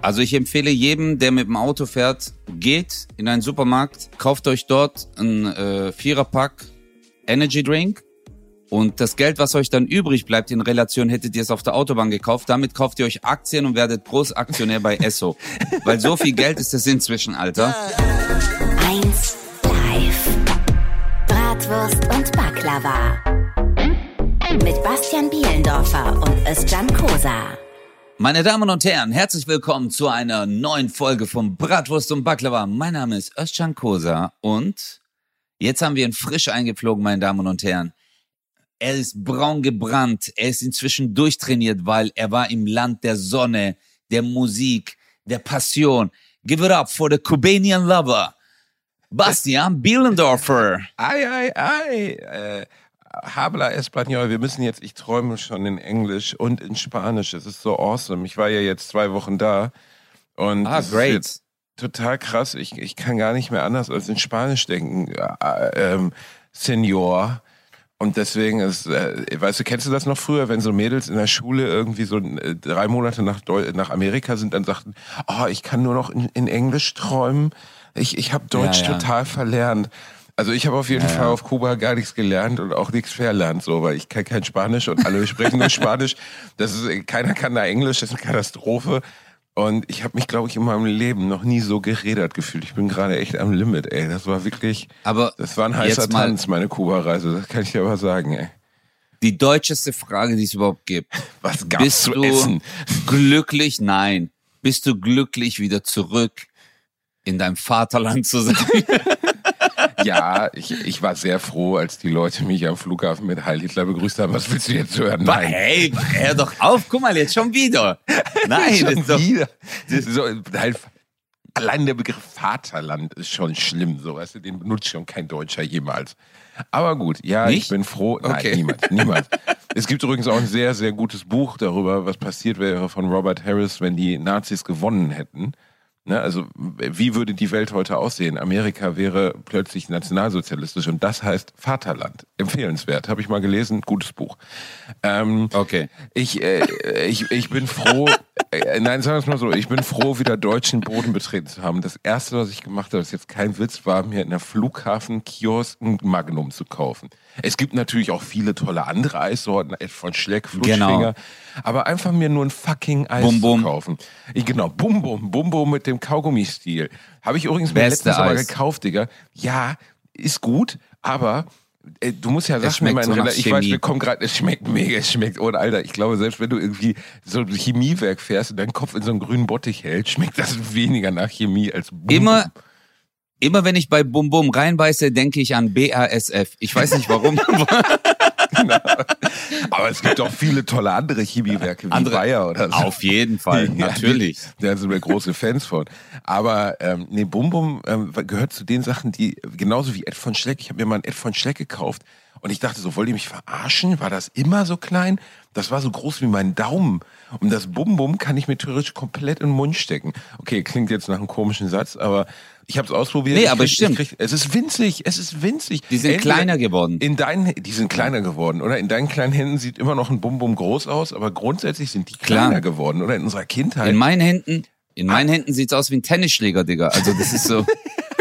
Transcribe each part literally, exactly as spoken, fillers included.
Also ich empfehle jedem, der mit dem Auto fährt, geht in einen Supermarkt, kauft euch dort einen äh, Viererpack Energy Drink und das Geld, was euch dann übrig bleibt in Relation, hättet ihr es auf der Autobahn gekauft. Damit kauft ihr euch Aktien und werdet Großaktionär bei Esso. Weil so viel Geld ist es inzwischen, Alter. eins live. Bratwurst und Baklava. Mit Bastian Bielendorfer und Özcan Kosa. Meine Damen und Herren, herzlich willkommen zu einer neuen Folge von Bratwurst und Baklava. Mein Name ist Özcan Kosa und jetzt haben wir ihn frisch eingeflogen, meine Damen und Herren. Er ist braun gebrannt, er ist inzwischen durchtrainiert, weil er war im Land der Sonne, der Musik, der Passion. Give it up for the Cubanian lover, Bastian Bielendorfer. Ei, ei, ei. Äh, Habla Español. Wir müssen jetzt, ich träume schon in Englisch und in Spanisch. Es ist so awesome. Ich war ja jetzt zwei Wochen da. Und ah, great. Ist total krass. Ich, ich kann gar nicht mehr anders als in Spanisch denken. Äh, ähm, Senor. Und deswegen ist, äh, weißt du, kennst du das noch früher, wenn so Mädels in der Schule irgendwie so äh, drei Monate nach, Deu- nach Amerika sind, dann sagten, oh, ich kann nur noch in, in Englisch träumen. Ich, ich habe Deutsch ja, ja. total verlernt. Also ich habe auf jeden ja, Fall ja. auf Kuba gar nichts gelernt und auch nichts verlernt, so, weil ich kann kein Spanisch und alle sprechen nur Spanisch. Das ist, keiner kann da Englisch, das ist eine Katastrophe. Und ich habe mich, glaube ich, in meinem Leben noch nie so gerädert gefühlt. Ich bin gerade echt am Limit, ey. Das war wirklich, aber das war ein heißer Tanz, meine Kuba-Reise. Das kann ich dir aber sagen, ey. Die deutscheste Frage, die es überhaupt gibt. Was gab's Bist zu du essen? glücklich? Nein. Bist du glücklich, wieder zurück in deinem Vaterland zu sein? Ja, ich, ich war sehr froh, als die Leute mich am Flughafen mit Heil Hitler begrüßt haben. Was willst du jetzt hören? Nein. Hey, hör doch auf, guck mal, jetzt schon wieder. Nein, schon das ist doch wieder. Das ist so, halt, allein der Begriff Vaterland ist schon schlimm, so, weißt du, den benutzt schon kein Deutscher jemals. Aber gut, ja, Nicht? ich bin froh. Nein, okay. niemals, niemals. Es gibt übrigens auch ein sehr, sehr gutes Buch darüber, was passiert wäre von Robert Harris, wenn die Nazis gewonnen hätten. Ne, also wie würde die Welt heute aussehen? Amerika wäre plötzlich nationalsozialistisch und das heißt Vaterland. Empfehlenswert, habe ich mal gelesen, gutes Buch. Ähm, okay. Ich, äh, ich, ich bin froh, äh, nein, sagen wir es mal so, ich bin froh, wieder deutschen Boden betreten zu haben. Das Erste, was ich gemacht habe, ist jetzt kein Witz, war mir in der Flughafen-Kiosk ein Magnum zu kaufen. Es gibt natürlich auch viele tolle andere Eissorten, Ed von Schleck, Flutschfinger, genau. Aber einfach mir nur ein fucking Eis Bum, bum. zu kaufen. Ich, genau, Bum Bum, Bum Bum mit dem Kaugummi-Stil. Habe ich übrigens mir letztens aber gekauft, Digga. Ja, ist gut, aber äh, du musst ja sagen, ich, mein, so ich weiß, wir kommen gerade, es schmeckt mega, es schmeckt, und Alter, ich glaube, selbst wenn du irgendwie so ein Chemiewerk fährst und deinen Kopf in so einen grünen Bottich hältst, schmeckt das weniger nach Chemie als Bum Immer Bum. Immer wenn ich bei Bum Bum reinbeiße, denke ich an B A S F. Ich weiß nicht warum. Genau. Aber es gibt auch viele tolle andere Chemiewerke wie andere, Bayer oder so. Auf jeden Fall, ja, natürlich. Da sind wir große Fans von. Aber ähm, nee, Bum Bum ähm, gehört zu den Sachen, die genauso wie Ed von Schleck. Ich habe mir mal ein Ed von Schleck gekauft und ich dachte so, wollt ihr mich verarschen? War das immer so klein? Das war so groß wie mein Daumen. Und das Bum Bum kann ich mir theoretisch komplett in den Mund stecken. Okay, klingt jetzt nach einem komischen Satz, aber ich habe es ausprobiert. Nee, ich aber krieg, stimmt. Krieg, es ist winzig, es ist winzig. Die sind Entweder kleiner geworden. In deinen, die sind kleiner geworden, oder? In deinen kleinen Händen sieht immer noch ein Bum Bum groß aus, aber grundsätzlich sind die kleiner Klar. geworden, oder? In unserer Kindheit. In meinen Händen, in meinen ah. Händen sieht's aus wie ein Tennisschläger, Digga. Also das ist so.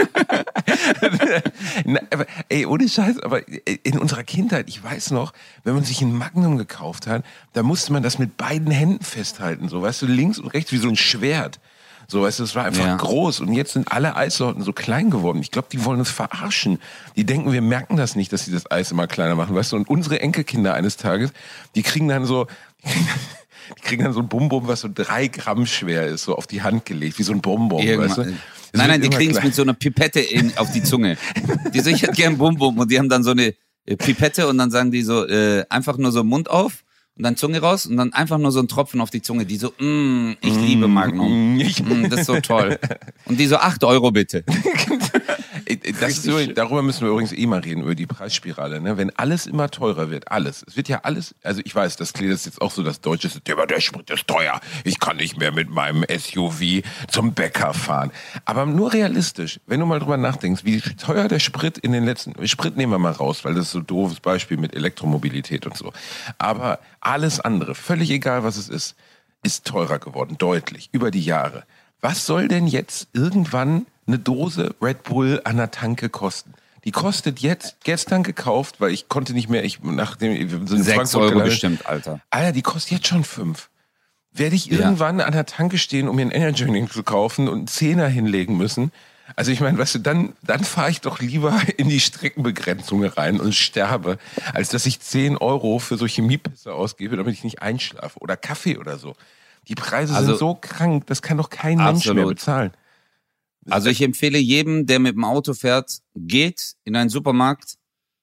Na, aber, ey, ohne Scheiß, aber in unserer Kindheit, ich weiß noch, wenn man sich ein Magnum gekauft hat, da musste man das mit beiden Händen festhalten, so, weißt du, links und rechts wie so ein Schwert. So, weißt du, es war einfach ja. groß und jetzt sind alle Eissorten so klein geworden. Ich glaube, die wollen uns verarschen. Die denken, wir merken das nicht, dass sie das Eis immer kleiner machen, weißt du, und unsere Enkelkinder eines Tages, die kriegen dann so, die kriegen dann so ein Bum-Bum, was so drei Gramm schwer ist, so auf die Hand gelegt, wie so ein Bonbon, weißt du? Nein, nein, die kriegen es mit so einer Pipette in, auf die Zunge. Die so, ich hätte gern Bum-Bum und die haben dann so eine Pipette und dann sagen die so, äh, einfach nur so Mund auf und dann Zunge raus und dann einfach nur so ein Tropfen auf die Zunge. Die so, mm, ich mm, liebe Magnum. Mm, das ist so toll. Und die so, acht Euro bitte. Das ist übrigens, darüber müssen wir übrigens eh mal reden, über die Preisspirale. Ne? Wenn alles immer teurer wird, alles. Es wird ja alles, also ich weiß, das klingt jetzt auch so das deutsche Thema, der Sprit ist teuer. Ich kann nicht mehr mit meinem S U V zum Bäcker fahren. Aber nur realistisch, wenn du mal drüber nachdenkst, wie teuer der Sprit in den letzten, Sprit nehmen wir mal raus, weil das ist so ein doofes Beispiel mit Elektromobilität und so. Aber alles andere, völlig egal, was es ist, ist teurer geworden, deutlich, über die Jahre. Was soll denn jetzt irgendwann eine Dose Red Bull an der Tanke kosten? Die kostet jetzt, gestern gekauft, weil ich konnte nicht mehr, ich nachdem wir sind in Sechs Frankfurt Euro gelandet. bestimmt, Alter. Alter, die kostet jetzt schon fünf. Werde ich Ja. irgendwann an der Tanke stehen, um mir einen Energy Drink zu kaufen und einen Zehner hinlegen müssen? Also ich meine, weißt du, dann, dann fahre ich doch lieber in die Streckenbegrenzung rein und sterbe, als dass ich zehn Euro für so Chemiepässe ausgebe, damit ich nicht einschlafe. Oder Kaffee oder so. Die Preise Also- sind so krank, das kann doch kein Mensch mehr Absolut. bezahlen. Also ich empfehle jedem, der mit dem Auto fährt, geht in einen Supermarkt,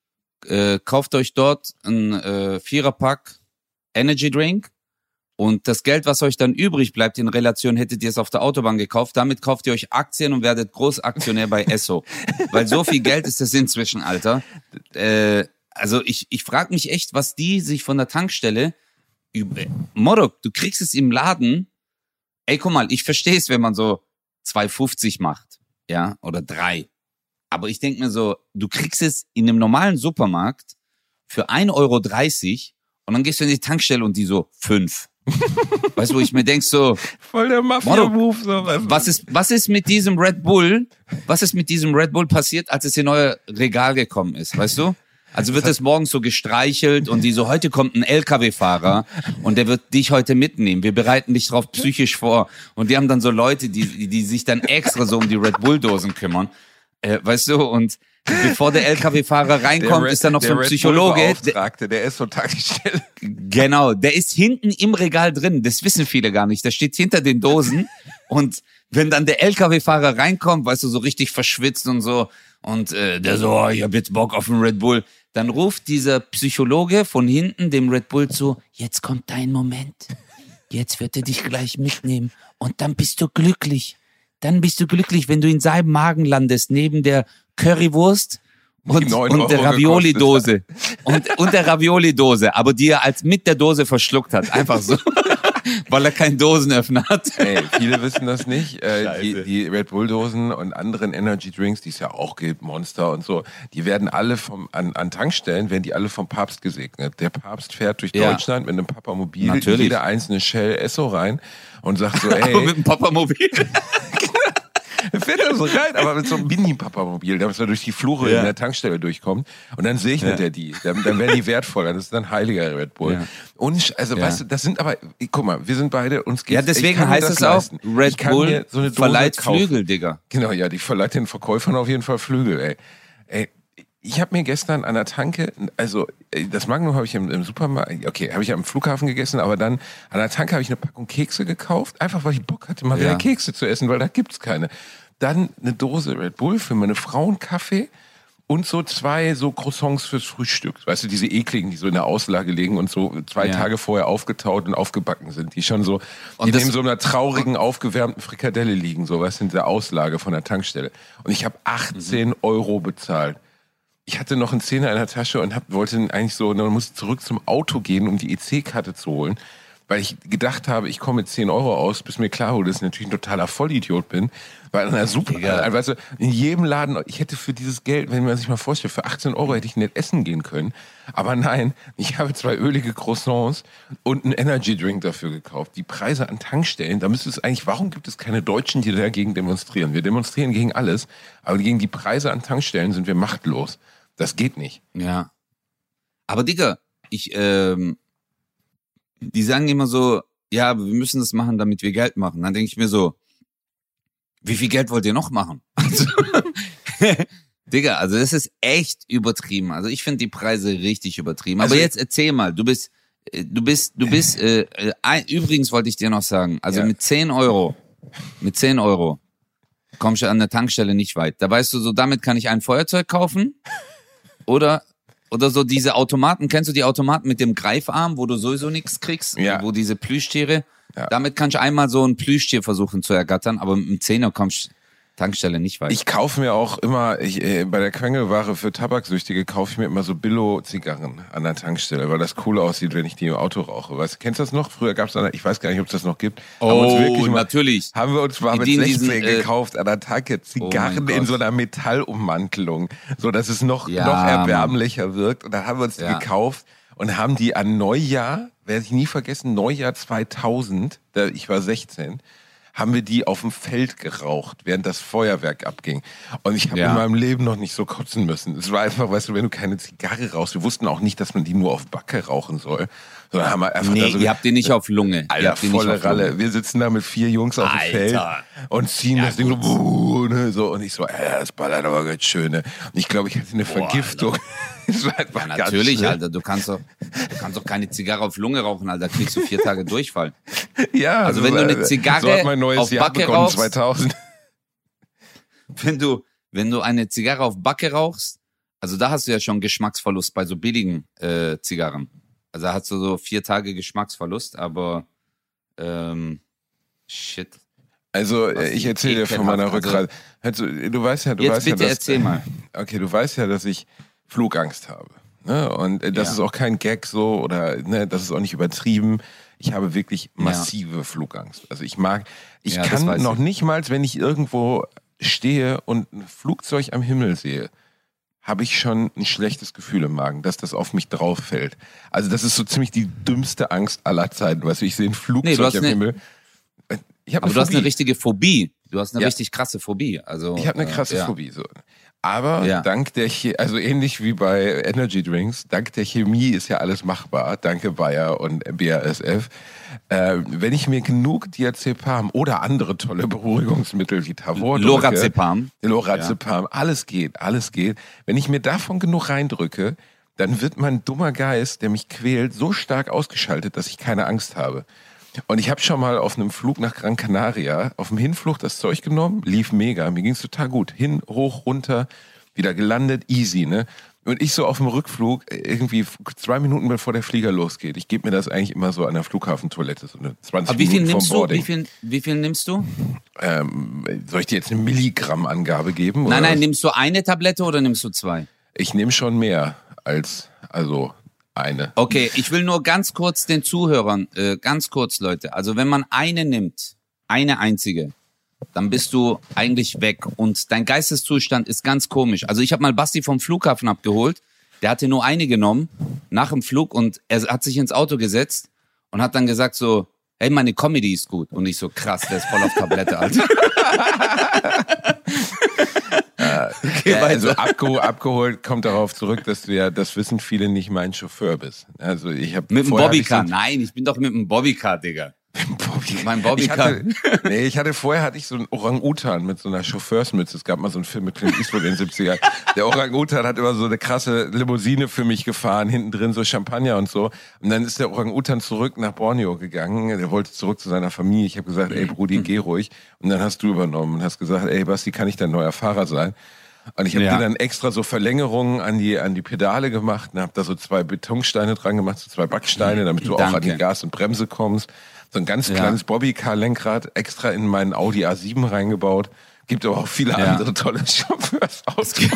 äh, kauft euch dort einen äh, Viererpack Energy Drink und das Geld, was euch dann übrig bleibt in Relation, hättet ihr es auf der Autobahn gekauft, damit kauft ihr euch Aktien und werdet Großaktionär bei Esso. Weil so viel Geld ist das inzwischen, Alter. Äh, also ich, ich frage mich echt, was die sich von der Tankstelle über... Morok, du kriegst es im Laden, ey, guck mal, ich verstehe es, wenn man so zwei fünfzig macht, ja, oder drei. Aber ich denke mir so, du kriegst es in einem normalen Supermarkt für ein Euro dreißig und dann gehst du in die Tankstelle und die so fünf. Weißt du, wo ich mir denk so, Voll der Mafia-Move. So. was ist, was ist mit diesem Red Bull, was ist mit diesem Red Bull passiert, als es in euer Regal gekommen ist, weißt du? Also wird es morgens so gestreichelt und die so, heute kommt ein L K W-Fahrer und der wird dich heute mitnehmen. Wir bereiten dich drauf psychisch vor. Und die haben dann so Leute, die, die sich dann extra so um die Red Bull-Dosen kümmern. Äh, weißt du, und bevor der L K W-Fahrer reinkommt, Red- ist da noch so ein der Red Psychologe. Der, Bull-Beauftragte, der ist so Tankstelle. genau, der ist hinten im Regal drin. Das wissen viele gar nicht. Der steht hinter den Dosen und wenn dann der L K W-Fahrer reinkommt, weißt du, so richtig verschwitzt und so, und äh, der so, oh, ich hab jetzt Bock auf einen Red Bull, dann ruft dieser Psychologe von hinten dem Red Bull zu, jetzt kommt dein Moment, jetzt wird er dich gleich mitnehmen und dann bist du glücklich. Dann bist du glücklich, wenn du in seinem Magen landest, neben der Currywurst und, neun und der Euro Ravioli-Dose. Und, und der Ravioli-Dose, aber die er als mit der Dose verschluckt hat. Einfach so. Weil er keinen Dosenöffner hat. Ey, viele wissen das nicht. Äh, Scheiße. die, die Red Bull-Dosen und anderen Energy Drinks, die es ja auch gibt, Monster und so, die werden alle vom, an, an Tankstellen, werden die alle vom Papst gesegnet. Der Papst fährt durch Ja. Deutschland mit einem Papamobil in Natürlich. jede einzelne Shell Esso rein und sagt so, Aber ey, mit dem Papamobil. er fährt da so rein, aber mit so einem Mini-Papamobil, damit er durch die Flure Ja. in der Tankstelle durchkommt. Und dann segnet Ja. er die. Dann, dann werden die wertvoll. Das ist dann heiliger Red Bull. Ja. Und also, Ja. weißt du, das sind aber, guck mal, wir sind beide, uns geht's, Ja, ich deswegen kann mir heißt das es auch, leisten. Red Ich kann Bull mir so eine Dose verleiht kaufen. Flügel, Digga. Genau, ja, die verleiht den Verkäufern auf jeden Fall Flügel, ey. Ey, ich habe mir gestern an der Tanke, also ey, das Magnum habe ich im, im Supermarkt, okay, habe ich am Flughafen gegessen, aber dann an der Tanke habe ich eine Packung Kekse gekauft, einfach weil ich Bock hatte, mal Ja. wieder Kekse zu essen, weil da gibt's keine. Dann eine Dose Red Bull für meine Frau, einen Kaffee und so zwei so Croissants fürs Frühstück. Weißt du, diese ekligen, die so in der Auslage liegen und so zwei Ja. Tage vorher aufgetaut und aufgebacken sind, die schon so, Und die das- neben so einer traurigen, aufgewärmten Frikadelle liegen, so was in der Auslage von der Tankstelle. Und ich habe achtzehn Euro bezahlt. Ich hatte noch einen Zehner in der Tasche und hab, wollte eigentlich so, dann musste zurück zum Auto gehen, um die E C-Karte zu holen, weil ich gedacht habe, ich komme mit zehn Euro aus, bis mir klar wurde, dass ich natürlich ein totaler Vollidiot bin. Weil in einer super, Digga. äh, weißt du, in jedem Laden, ich hätte für dieses Geld, wenn man sich mal vorstellt, für achtzehn Euro hätte ich nicht essen gehen können. Aber nein, ich habe zwei ölige Croissants und einen Energy Drink dafür gekauft. Die Preise an Tankstellen, da müsste es eigentlich, warum gibt es keine Deutschen, die dagegen demonstrieren? Wir demonstrieren gegen alles, aber gegen die Preise an Tankstellen sind wir machtlos. Das geht nicht. Ja. Aber Digga, ich, ähm, die sagen immer so, ja, aber wir müssen das machen, damit wir Geld machen. Dann denke ich mir so, wie viel Geld wollt ihr noch machen? Also, Digga, also das ist echt übertrieben. Also ich finde die Preise richtig übertrieben. Aber Also- jetzt erzähl mal, du bist, äh, du bist, du bist, äh, äh, ein, übrigens wollte ich dir noch sagen, also Ja. mit zehn Euro, mit zehn Euro kommst du an der Tankstelle nicht weit. Da weißt du so, damit kann ich ein Feuerzeug kaufen oder oder so diese Automaten, kennst du die Automaten mit dem Greifarm, wo du sowieso nichts kriegst, Ja. wo diese Plüschtiere, Ja. damit kannst du einmal so ein Plüschtier versuchen zu ergattern, aber mit dem Zehner kommst du Tankstelle nicht weit. Ich kaufe mir auch immer, ich, äh, bei der Quengelware für Tabaksüchtige kaufe ich mir immer so Billo-Zigarren an der Tankstelle, weil das cool aussieht, wenn ich die im Auto rauche. Weißt du, kennst du das noch? Früher gab es eine, ich weiß gar nicht, ob es das noch gibt. haben wir uns wirklich mal, natürlich. haben wir uns mal Die mit dienen sechzehn diesen, äh, gekauft an der Tanke. Zigarren Oh mein in Gott. so einer Metallummantelung, so dass es noch, Ja, noch Mann. erbärmlicher wirkt. Und dann haben wir uns die Ja. gekauft. und haben die an Neujahr, werde ich nie vergessen, Neujahr zweitausend, da, ich war sechzehn, haben wir die auf dem Feld geraucht, während das Feuerwerk abging. Und ich habe Ja. in meinem Leben noch nicht so kotzen müssen. Es war einfach, weißt du, wenn du keine Zigarre rauchst, wir wussten auch nicht, dass man die nur auf Backe rauchen soll. Sondern haben wir einfach Nee, da so, ihr habt die nicht auf Lunge. ihr Alter, habt die nicht volle auf Lunge. Ralle. Wir sitzen da mit vier Jungs auf dem Alter. Feld und ziehen Ja, das Ding so, gut. buh, ne, so. Und ich so, äh, das ballert aber ganz schön. Ne? Und ich glaube, ich hatte eine Boah, Vergiftung. Das war einfach Ja, ganz natürlich, schlimm. Alter. Du kannst doch, du kannst doch keine Zigarre auf Lunge rauchen, Alter. Da kriegst du vier Tage Durchfall. Ja, Also das wenn du war- eine Zigarre so hat mein neues auf Jahr Backe begonnen, rauchst- zweitausend. Wenn du, wenn du eine Zigarre auf Backe rauchst, also da hast du ja schon Geschmacksverlust bei so billigen äh, Zigarren. Also da hast du so vier Tage Geschmacksverlust, aber ähm, shit. Also, Was äh, ich erzähle dir von ekelhaft, meiner also- Rückreise. Also, du weißt ja, du Jetzt weißt ja, bitte dass, erzähl mal. Okay, du weißt ja, dass ich Flugangst habe. Ne? Und äh, das Ja. ist auch kein Gag so oder ne, das ist auch nicht übertrieben. Ich habe wirklich massive Flugangst. Also ich mag, ich Ja, das kann weiß noch ich. nicht mal, wenn ich irgendwo stehe und ein Flugzeug am Himmel sehe, habe ich schon ein schlechtes Gefühl im Magen, dass das auf mich drauf fällt. Also das ist so ziemlich die dümmste Angst aller Zeiten. Weißt du, ich sehe ein Flugzeug Nee, du hast am eine- Himmel. Ich habe Aber eine du hast eine Phobie. richtige Phobie. Du hast eine Ja. richtig krasse Phobie. Also, Ich habe eine äh, krasse ja. Phobie. So. Aber Ja. dank der, Che- also ähnlich wie bei Energy Drinks, dank der Chemie ist ja alles machbar. Danke Bayer und B A S F. Äh, wenn ich mir genug Diazepam oder andere tolle Beruhigungsmittel wie Tavor drücke, Lorazepam. Lorazepam, alles geht, alles geht. Wenn ich mir davon genug reindrücke, dann wird mein dummer Geist, der mich quält, so stark ausgeschaltet, dass ich keine Angst habe. Und ich habe schon mal auf einem Flug nach Gran Canaria, auf dem Hinflug das Zeug genommen, lief mega, mir ging's total gut. Hin, hoch, runter, wieder gelandet, easy, ne? Und ich so auf dem Rückflug, irgendwie zwei Minuten bevor der Flieger losgeht. Ich gebe mir das eigentlich immer so an der Flughafentoilette, so eine zwanzig Aber wie viel Minuten nimmst vom du? Boarding. Wie viel, wie viel nimmst du? Ähm, soll ich dir jetzt eine Milligrammangabe geben? Nein, oder nein, was? nimmst du eine Tablette oder nimmst du zwei? Ich nehme schon mehr als, also eine. Okay, ich will nur ganz kurz den Zuhörern, äh, ganz kurz, Leute. Also wenn man eine nimmt, eine einzige, dann bist du eigentlich weg und dein Geisteszustand ist ganz komisch. Also ich habe mal Basti vom Flughafen abgeholt, der hatte nur eine genommen nach dem Flug und er hat sich ins Auto gesetzt und hat dann gesagt so, hey, meine Comedy ist gut. Und ich so, krass, der ist voll auf Tablette, Alter. Okay, Ja, also weiter. abgeholt, abgeholt kommt darauf zurück, dass du ja, das wissen viele, nicht mein Chauffeur bist. Also ich habe Mit dem Bobbycar. Nein, ich bin doch mit dem Bobbycar, Digga. Bobby. Mein Ich Bobbycar. hatte, nee, ich hatte vorher hatte ich so einen Orang-Utan mit so einer Chauffeursmütze. Es gab mal so einen Film mit Clint Eastwood in den siebzigern. Der Orang-Utan hat immer so eine krasse Limousine für mich gefahren, hinten drin so Champagner und so. Und dann ist der Orang-Utan zurück nach Borneo gegangen. Der wollte zurück zu seiner Familie. Ich habe gesagt, ey Brudi, geh ruhig. Und dann hast du übernommen und hast gesagt, ey Basti, kann ich dein neuer Fahrer sein? Und ich habe Ja. dir dann extra so Verlängerungen an die an die Pedale gemacht und habe da so zwei Betonsteine dran gemacht, so zwei Backsteine, damit du auch an Danke. die Gas und Bremse kommst. So ein ganz Ja. kleines Bobbycar-Lenkrad extra in meinen Audi A sieben reingebaut. Gibt aber auch viele Ja. andere tolle Chauffeursautos.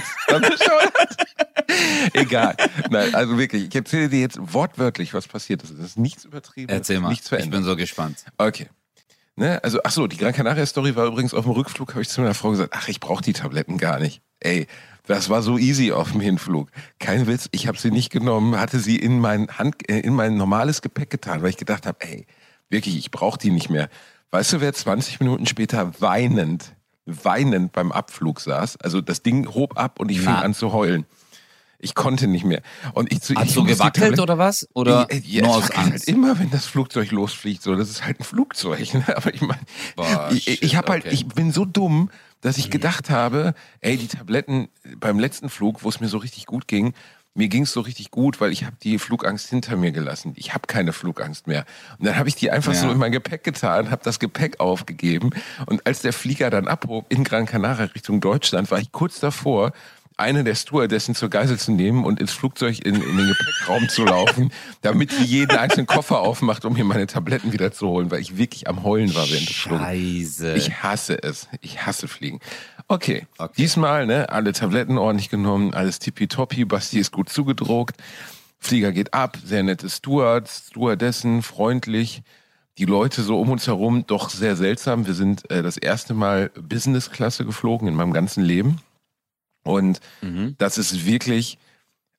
Egal. Nein, also wirklich, ich erzähle dir jetzt wortwörtlich, was passiert ist. Das ist nichts übertrieben. Erzähl das ist mal, nichts ich verändert. bin so gespannt. Okay. Ne, also, ach so, die Gran Canaria-Story war übrigens auf dem Rückflug, habe ich zu meiner Frau gesagt, ach, ich brauche die Tabletten gar nicht. Ey, das war so easy auf dem Hinflug. Kein Witz, ich habe sie nicht genommen, hatte sie in mein Hand, äh, in mein normales Gepäck getan, weil ich gedacht habe, ey, wirklich, ich brauche die nicht mehr. Weißt du, wer zwanzig Minuten später weinend, weinend beim Abflug saß? Also das Ding hob ab und ich fing Na. an zu heulen. Ich konnte nicht mehr. Und ich zu Hat ich so muss die gewackelt Tabletten- oder was? Oder ja, ja, nur es aus wackelt halt Angst? immer, wenn das Flugzeug losfliegt. So, das ist halt ein Flugzeug. Ne? Aber ich meine, Boah, ich, shit, ich habe halt, okay. ich bin so dumm, dass ich gedacht habe, ey, die Tabletten beim letzten Flug, wo es mir so richtig gut ging, mir ging es so richtig gut, weil ich habe die Flugangst hinter mir gelassen. Ich habe keine Flugangst mehr. Und dann habe ich die einfach Ja. so in mein Gepäck getan, habe das Gepäck aufgegeben. Und als der Flieger dann abhob in Gran Canaria Richtung Deutschland, war ich kurz davor, eine der Stewardessen zur Geisel zu nehmen und ins Flugzeug in, in den Gepäckraum zu laufen, damit die jeden einzelnen Koffer aufmacht, um mir meine Tabletten wieder zu holen, weil ich wirklich am Heulen war während des Fluges. Scheiße. Ich hasse es. Ich hasse Fliegen. Okay. Okay. Diesmal, ne, alle Tabletten ordentlich genommen, alles tippitoppi, Basti ist gut zugedruckt. Flieger geht ab, sehr nette Stewards, Stewardessen, freundlich. Die Leute so um uns herum, doch sehr seltsam. Wir sind äh, das erste Mal Business-Klasse geflogen in meinem ganzen Leben. Und Mhm. das ist wirklich,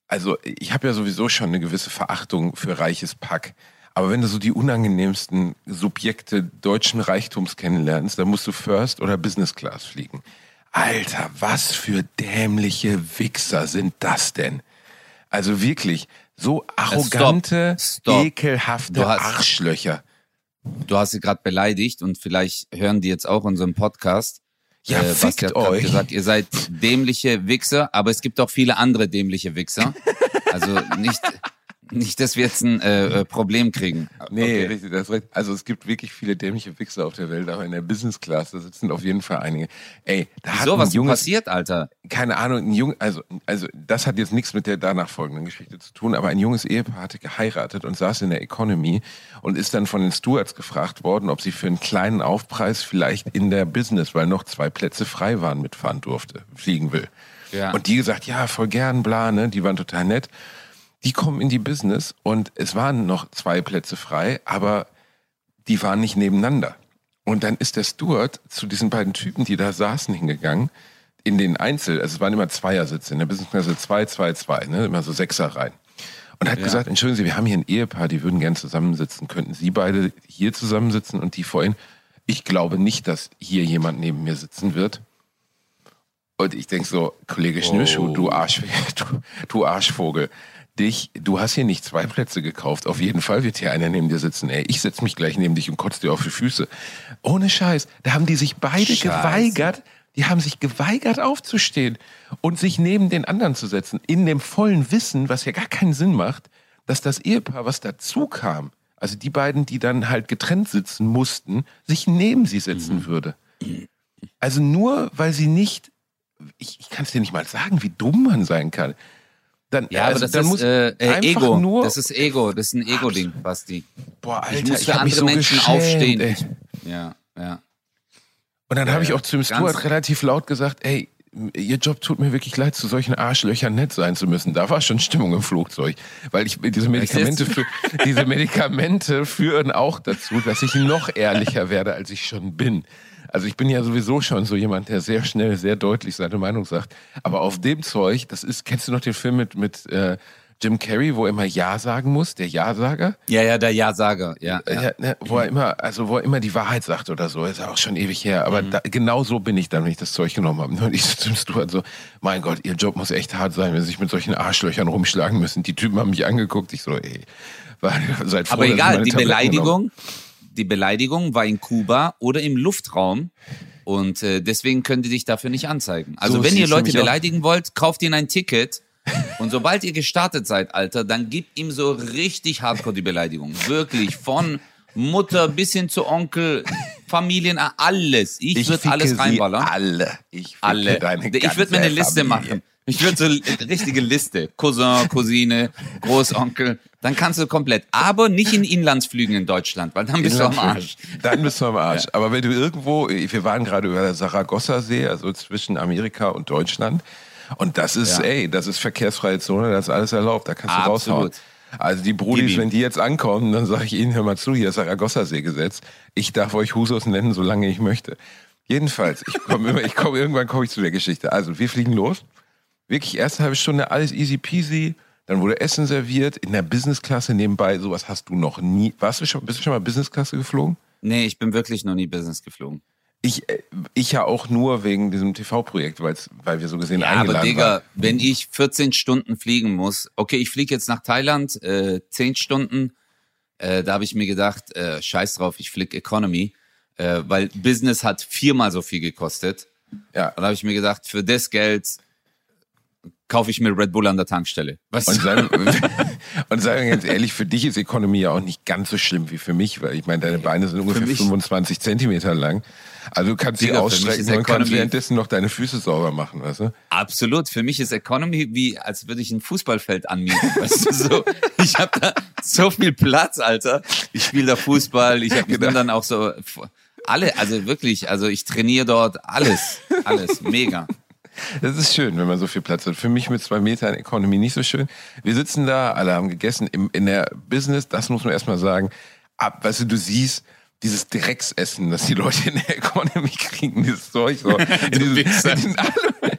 also ich habe ja sowieso schon eine gewisse Verachtung für reiches Pack. Aber wenn du so die unangenehmsten Subjekte deutschen Reichtums kennenlernst, dann musst du First oder Business Class fliegen. Alter, was für dämliche Wichser sind das denn? Also wirklich, so arrogante, Stop. Stop. ekelhafte Du hast- Arschlöcher. Du hast sie gerade beleidigt und vielleicht hören die jetzt auch unseren Podcast. Ja, äh, fickt Basti hat gerade euch. gesagt, ihr seid dämliche Wichser, aber es gibt auch viele andere dämliche Wichser. Also nicht, nicht, dass wir jetzt ein äh, Problem kriegen. Nee, Okay. richtig, das ist recht. Also es gibt wirklich viele dämliche Wichser auf der Welt, aber in der Business Class, da sitzen auf jeden Fall einige. Ey, da hat Wieso, ein was ist junges, passiert, Alter? keine Ahnung, ein Jung, also, also das hat jetzt nichts mit der danach folgenden Geschichte zu tun, aber ein junges Ehepaar hatte geheiratet und saß in der Economy und ist dann von den Stewards gefragt worden, ob sie für einen kleinen Aufpreis vielleicht in der Business, weil noch zwei Plätze frei waren, mitfahren durfte, fliegen will. Ja. Und die gesagt, ja, voll gern, bla, ne, die waren total nett. Die kommen in die Business und es waren noch zwei Plätze frei, aber die waren nicht nebeneinander. Und dann ist der Steward zu diesen beiden Typen, die da saßen, hingegangen, in den Einzel, also es waren immer Zweiersitze, in der Businessklasse zwei, zwei, zwei, ne, immer so Sechser rein. Und hat Ja. gesagt, entschuldigen Sie, wir haben hier ein Ehepaar, die würden gern zusammensitzen. Könnten Sie beide hier zusammensitzen und die vorhin? Ich glaube nicht, dass hier jemand neben mir sitzen wird. Und ich denk so, Kollege Schnürschuh, Oh. du, Arsch, du, du Arschvogel, dich, du hast hier nicht zwei Plätze gekauft. Auf jeden Fall wird hier einer neben dir sitzen. Ey, ich setz mich gleich neben dich und kotze dir auf die Füße. Ohne Scheiß. Da haben die sich beide Scheiße. geweigert, die haben sich geweigert aufzustehen und sich neben den anderen zu setzen. In dem vollen Wissen, was ja gar keinen Sinn macht, dass das Ehepaar, was dazu kam, also die beiden, die dann halt getrennt sitzen mussten, sich neben sie setzen Mhm. würde. Also nur, weil sie nicht, ich, ich kann es dir nicht mal sagen, wie dumm man sein kann. Dann, Ja, also aber das dann ist muss äh, äh, einfach Ego. nur, Das ist Ego. Das ist ein Ego-Ding, Basti. boah, Alter, Ich muss für hab mich andere so Menschen geschämt, aufstehen. ey. Ich, ja, ja. Und dann Ja, habe ich ja. auch zu dem Ganz- Steward relativ laut gesagt, ey, ihr Job tut mir wirklich leid, zu solchen Arschlöchern nett sein zu müssen. Da war schon Stimmung im Flugzeug. Weil ich diese Medikamente, für, diese Medikamente führen auch dazu, dass ich noch ehrlicher werde, als ich schon bin. Also ich bin ja sowieso schon so jemand, der sehr schnell, sehr deutlich seine Meinung sagt. Aber auf dem Zeug, das ist, kennst du noch den Film mit, mit äh, Jim Carrey, wo er immer Ja sagen muss, der Ja-Sager? Ja, ja, der Ja-Sager. Ja, ja. Ja, ne, wo er immer, also wo er immer die Wahrheit sagt oder so, ist ja auch schon ewig her. Aber Mhm. da, genau so bin ich dann, wenn ich das Zeug genommen habe. Und ich so zum Stuart so, mein Gott, ihr Job muss echt hart sein, wenn sie sich mit solchen Arschlöchern rumschlagen müssen. Die Typen haben mich angeguckt, ich so, ey, war, seid froh, Aber dass ich egal, meine die Tabletten genommen Beleidigung, die Beleidigung war in Kuba oder im Luftraum. Und äh, deswegen können die dich dafür nicht anzeigen. Also So wenn ihr siehst du Leute mich auch. beleidigen wollt, kauft ihnen ein Ticket. Und sobald ihr gestartet seid, Alter, dann gebt ihm so richtig hardcore die Beleidigung. Wirklich, von Mutter bis hin zu Onkel, Familien, alles. Ich, Ich würde ficke alles sie reinballern. alle. Ich ficke Alle. deine Ich würde mir eine ganze Liste Familie. machen. Ich würde so eine richtige Liste. Cousin, Cousine, Großonkel. Dann kannst du komplett. Aber nicht in Inlandsflügen in Deutschland, weil dann bist du am Arsch. Dann bist du am Arsch. Aber wenn du irgendwo, wir waren gerade über der Saragossa-See, also zwischen Amerika und Deutschland. Und das ist, Ja. ey, das ist verkehrsfreie Zone, das ist alles erlaubt, da kannst du Absolut. raushauen. Also die Brudis, Gib ihm. wenn die jetzt ankommen, dann sage ich ihnen, hör mal zu, hier ist Saragossa-See-Gesetz. Ich darf euch Husos nennen, solange ich möchte. Jedenfalls, ich komme immer, ich komme, irgendwann komme ich zu der Geschichte. Also, wir fliegen los. Wirklich erste halbe Stunde, alles easy peasy. Dann wurde Essen serviert in der Business-Klasse nebenbei. Sowas hast du noch nie. Warst du schon, bist du schon mal Business-Klasse geflogen? Nee, ich bin wirklich noch nie Business geflogen. Ich, äh, ich ja auch nur wegen diesem T V-Projekt, weil's, weil wir so gesehen Ja, eingeladen aber Digga, waren. wenn ich vierzehn Stunden fliegen muss, okay, ich fliege jetzt nach Thailand, äh, zehn Stunden, äh, da habe ich mir gedacht, äh, scheiß drauf, ich flieg Economy, äh, weil Business hat viermal so viel gekostet. Ja. Und da habe ich mir gedacht, für das Geld kaufe ich mir Red Bull an der Tankstelle. Weißt Und du? sagen, und sagen wir ganz ehrlich, für dich ist Ökonomie ja auch nicht ganz so schlimm wie für mich, weil ich meine, deine Beine sind ungefähr mich- fünfundzwanzig Zentimeter lang. Also du kannst sie Digga, für mich ausstrecken ist und kannst Economy- währenddessen noch deine Füße sauber machen, weißt du? Absolut. Für mich ist Economy wie, als würde ich ein Fußballfeld anmieten. Weißt du, so, ich habe da so viel Platz, Alter. Ich spiele da Fußball, ich habe Genau. dann auch so alle, also wirklich, also ich trainiere dort alles, alles, mega. Das ist schön, wenn man so viel Platz hat. Für mich mit zwei Metern Economy nicht so schön. Wir sitzen da, alle haben gegessen. Im, in der Business, das muss man erstmal sagen, ab, weißt du, du siehst dieses Drecksessen, das die Leute in der Economy kriegen, dieses Zeug so. In diesem, Wichser. in diesen, alle,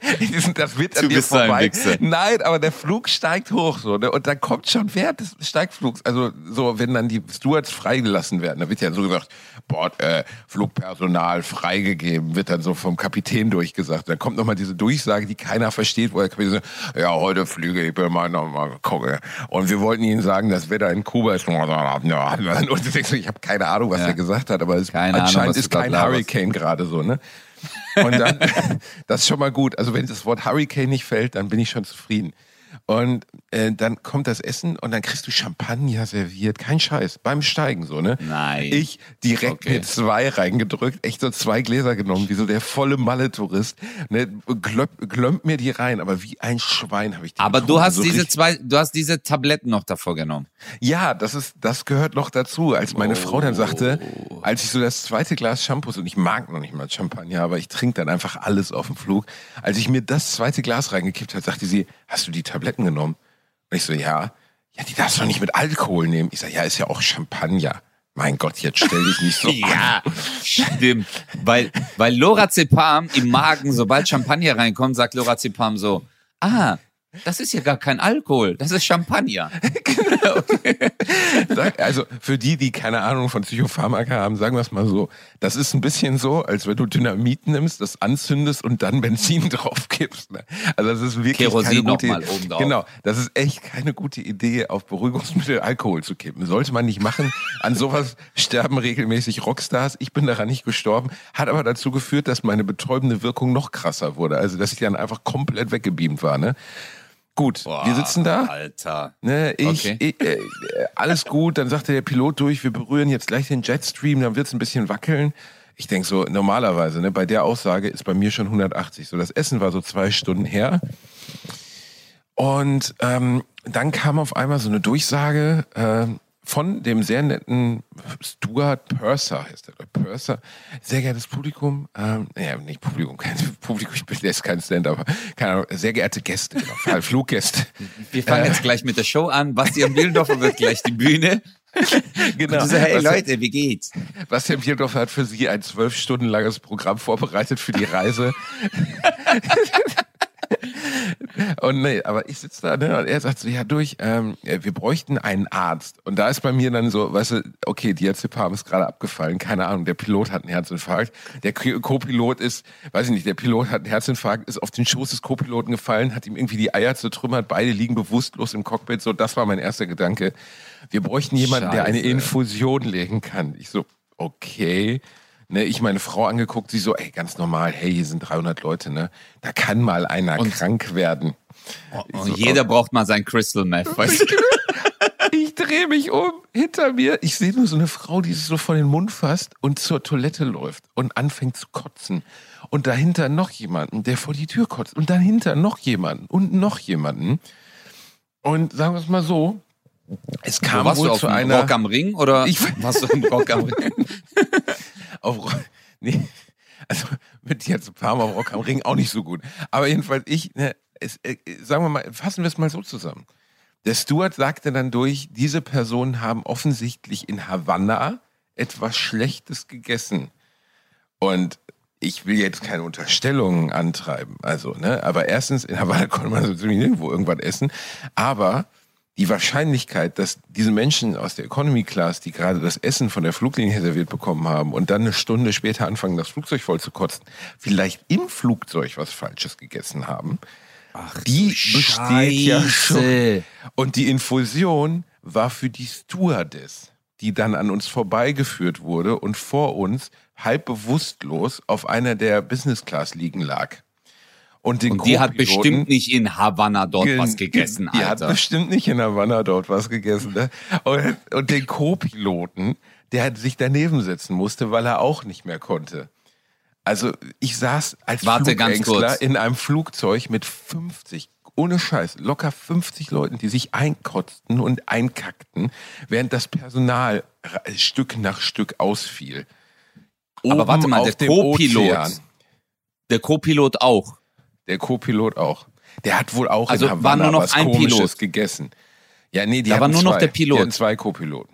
Das wird an Du dir bist so ein vorbei. Wichser. Nein, aber der Flug steigt hoch so, ne? Und dann kommt schon während des Steigflugs, also so, wenn dann die Stewards freigelassen werden, da wird ja so gesagt, Bord, äh, Flugpersonal freigegeben, wird dann so vom Kapitän durchgesagt. Dann kommt nochmal diese Durchsage, die keiner versteht, wo der Kapitän sagt, ja, heute fliege ich bin mal nochmal gucken. Und wir wollten Ihnen sagen, das Wetter in Kuba ist. Und du denkst, ich habe keine Ahnung, was Ja. er gesagt hat, aber es Keine Ahnung, anscheinend was ist du grad kein laberst. Hurricane gerade so, ne? Und dann, das ist schon mal gut. Also wenn das Wort Hurricane nicht fällt, dann bin ich schon zufrieden. Und äh, dann kommt das Essen und dann kriegst du Champagner serviert. Kein Scheiß. Beim Steigen so, ne? Nein. Ich direkt Okay. mit zwei reingedrückt, echt so zwei Gläser genommen, wie so der volle Malle-Tourist. Ne? Glömmt, glömmt mir die rein, aber wie ein Schwein habe ich die Aber du getrunken. hast So diese richtig- zwei, du hast diese Tabletten noch davor genommen. Ja, das ist, das gehört noch dazu. Als meine Oh. Frau dann sagte, als ich so das zweite Glas Shampoos, und ich mag noch nicht mal Champagner, aber ich trinke dann einfach alles auf dem Flug. Als ich mir das zweite Glas reingekippt hat, sagte sie, hast du die Tabletten genommen? Und ich so, ja. Ja, die darfst du doch nicht mit Alkohol nehmen. Ich sage, ja, ist ja auch Champagner. Mein Gott, jetzt stell dich nicht so Ja, an. stimmt. Weil, weil Lorazepam im Magen, sobald Champagner reinkommt, sagt Lorazepam so, ah, das ist ja gar kein Alkohol, das ist Champagner. Sag- Also für die, die keine Ahnung von Psychopharmaka haben, sagen wir es mal so. Das ist ein bisschen so, als wenn du Dynamit nimmst, das anzündest und dann Benzin drauf kippst. Ne? Also das ist wirklich Kerosin keine gute noch mal oben drauf. Genau, das ist echt keine gute Idee, auf Beruhigungsmittel Alkohol zu kippen. Sollte man nicht machen. An sowas sterben regelmäßig Rockstars. Ich bin daran nicht gestorben, hat aber dazu geführt, dass meine betäubende Wirkung noch krasser wurde. Also dass ich dann einfach komplett weggebeamt war. Ne? Gut, wir sitzen da. Alter. Ne, ich, Okay. ich äh, äh, alles gut, dann sagte der Pilot durch, wir berühren jetzt gleich den Jetstream, dann wird's ein bisschen wackeln. Ich denk so, normalerweise, ne, bei der Aussage ist bei mir schon hundertachtzig. So, das Essen war so zwei Stunden her. Und ähm, dann kam auf einmal so eine Durchsage äh, von dem sehr netten Stuart Purser, heißt der, Purser. Sehr geehrtes Publikum, ähm, ja, nicht Publikum, kein Publikum, ich bin jetzt kein Stand-up, keine Ahnung, sehr geehrte Gäste, genau, Fluggäste. Wir fangen Äh. jetzt gleich mit der Show an. Bastian Bielendorfer wird gleich die Bühne. Genau. Und du so, hey Was- Leute, wie geht's? Bastian Bielendorfer hat für Sie ein zwölf Stunden langes Programm vorbereitet für die Reise. Und nee, aber ich sitze da, ne, und er sagt so, ja durch, ähm, wir bräuchten einen Arzt. Und da ist bei mir dann so, weißt du, okay, Diazepam ist gerade abgefallen, keine Ahnung, der Pilot hat einen Herzinfarkt, der Co- Co-Pilot ist, weiß ich nicht, der Pilot hat einen Herzinfarkt, ist auf den Schoß des Co-Piloten gefallen, hat ihm irgendwie die Eier zertrümmert, beide liegen bewusstlos im Cockpit, so, das war mein erster Gedanke. Wir bräuchten jemanden, der eine Scheiße. Infusion legen kann. Ich so, okay. Ne, ich meine Frau angeguckt, sie so, ey, ganz normal, hey, hier sind dreihundert Leute, ne? Da kann mal einer Und- krank werden. Und so, jeder braucht mal sein Crystal Meth, weißt du? Ich drehe mich um, hinter mir, ich sehe nur so eine Frau, die sich so vor den Mund fasst und zur Toilette läuft und anfängt zu kotzen. Und dahinter noch jemanden, der vor die Tür kotzt. Und dahinter noch jemanden und noch jemanden. Und sagen wir es mal so, es Wo kam warst wohl du auf zu dem einer... Rock am Ring oder Ich- warst du im Rock am Ring? auf Ro- nee, also mit jetzt ein paar Mal auf Rock am Ring auch nicht so gut. Aber jedenfalls ich, ne, es, äh, sagen wir mal, fassen wir es mal so zusammen. Der Steward sagte dann durch, diese Personen haben offensichtlich in Havanna etwas Schlechtes gegessen. Und ich will jetzt keine Unterstellungen antreiben, also, ne, aber erstens, in Havanna konnte man so ziemlich nirgendwo irgendwas essen, aber die Wahrscheinlichkeit, dass diese Menschen aus der Economy Class, die gerade das Essen von der Fluglinie serviert bekommen haben und dann eine Stunde später anfangen, das Flugzeug voll zu kotzen, vielleicht im Flugzeug was Falsches gegessen haben, Ach, die besteht ja schon. Scheiße. Und die Infusion war für die Stewardess, die dann an uns vorbeigeführt wurde und vor uns halb bewusstlos auf einer der Business Class liegen lag. Und, den Und die hat Co-Piloten- bestimmt nicht in Havanna dort Gen- was gegessen, Die hat Alter. bestimmt nicht in Havanna dort was gegessen. Ne? Und, und den Co-Piloten, der sich daneben setzen musste, weil er auch nicht mehr konnte. Also ich saß als Warte, ganz Flugängstler kurz. in einem Flugzeug mit fünfzig, ohne Scheiß, locker fünfzig Leuten, die sich einkotzten und einkackten, während das Personal ra- Stück nach Stück ausfiel. Aber Oben warte mal, auf der dem Co-Pilot, Ozean. der Co-Pilot auch. Der Co-Pilot auch. Der hat wohl auch Also in war Havanna nur noch was ein Komisches Pilot? gegessen. Ja, nee, die Da hatten war nur zwei. noch der Pilot. Die hatten zwei Co-Piloten.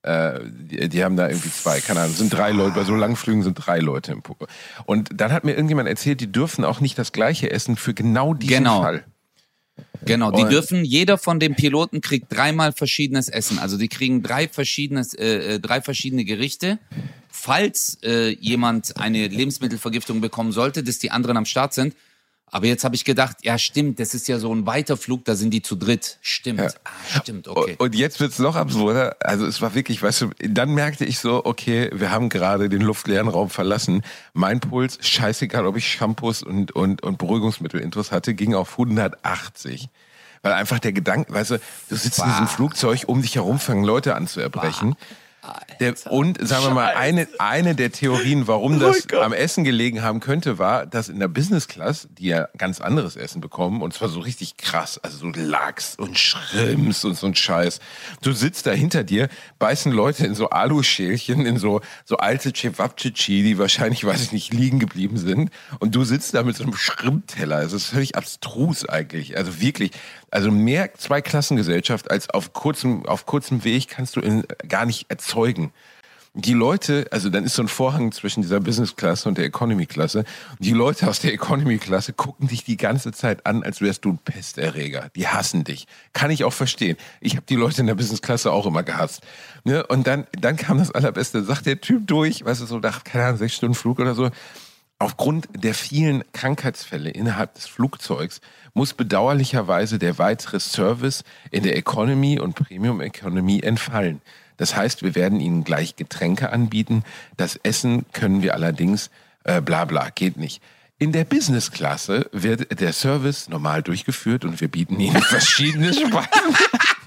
Äh, die, die haben da irgendwie zwei, keine Ahnung, sind drei Leute, bei so langen Flügen sind drei Leute im Pool. Und dann hat mir irgendjemand erzählt, die dürfen auch nicht das Gleiche essen für genau diesen genau. Fall. Genau, die Und dürfen, jeder von den Piloten kriegt dreimal verschiedenes Essen. Also die kriegen drei verschiedenes, äh, drei verschiedene Gerichte. Falls äh, jemand eine Lebensmittelvergiftung bekommen sollte, dass die anderen am Start sind. Aber jetzt habe ich gedacht, ja stimmt, das ist ja so ein Weiterflug, da sind die zu dritt. Stimmt, Ja. ah, stimmt, okay. Und jetzt wird's noch absurder. Also es war wirklich, weißt du, dann merkte ich so, okay, wir haben gerade den luftleeren Raum verlassen. Mein Puls, scheißegal, ob ich Shampoos und, und, und Beruhigungsmittel-Intros hatte, ging auf hundertachtzig. Weil einfach der Gedanke, weißt du, du sitzt in diesem Flugzeug, um dich herum fangen Leute an zu erbrechen. Der, und sagen wir mal, eine, eine der Theorien, warum das Oh am Essen gelegen haben könnte, war, dass in der Business Class, die ja ganz anderes Essen bekommen, und zwar so richtig krass, also so Lachs und Shrimps und so ein Scheiß. Du sitzt da hinter dir, beißen Leute in so Aluschälchen, in so, so alte Cevapcici, die wahrscheinlich, weiß ich nicht, liegen geblieben sind. Und du sitzt da mit so einem Shrimp-Teller. Es ist völlig abstrus eigentlich. Also wirklich. Also mehr Zweiklassengesellschaft als auf kurzem, auf kurzem Weg kannst du in, gar nicht erzeugen. Die Leute, also dann ist so ein Vorhang zwischen dieser Business-Klasse und der Economy-Klasse. Die Leute aus der Economy-Klasse gucken dich die ganze Zeit an, als wärst du ein Pesterreger. Die hassen dich. Kann ich auch verstehen. Ich habe die Leute in der Business-Klasse auch immer gehasst. Ne? Und dann, dann kam das Allerbeste. Sagt der Typ durch, weißt du, so nach, keine Ahnung, sechs Stunden Flug oder so. Aufgrund der vielen Krankheitsfälle innerhalb des Flugzeugs muss bedauerlicherweise der weitere Service in der Economy und Premium Economy entfallen. Das heißt, wir werden Ihnen gleich Getränke anbieten. Das Essen können wir allerdings, äh, bla bla, geht nicht. In der Business-Klasse wird der Service normal durchgeführt und wir bieten Ihnen verschiedene Speisen.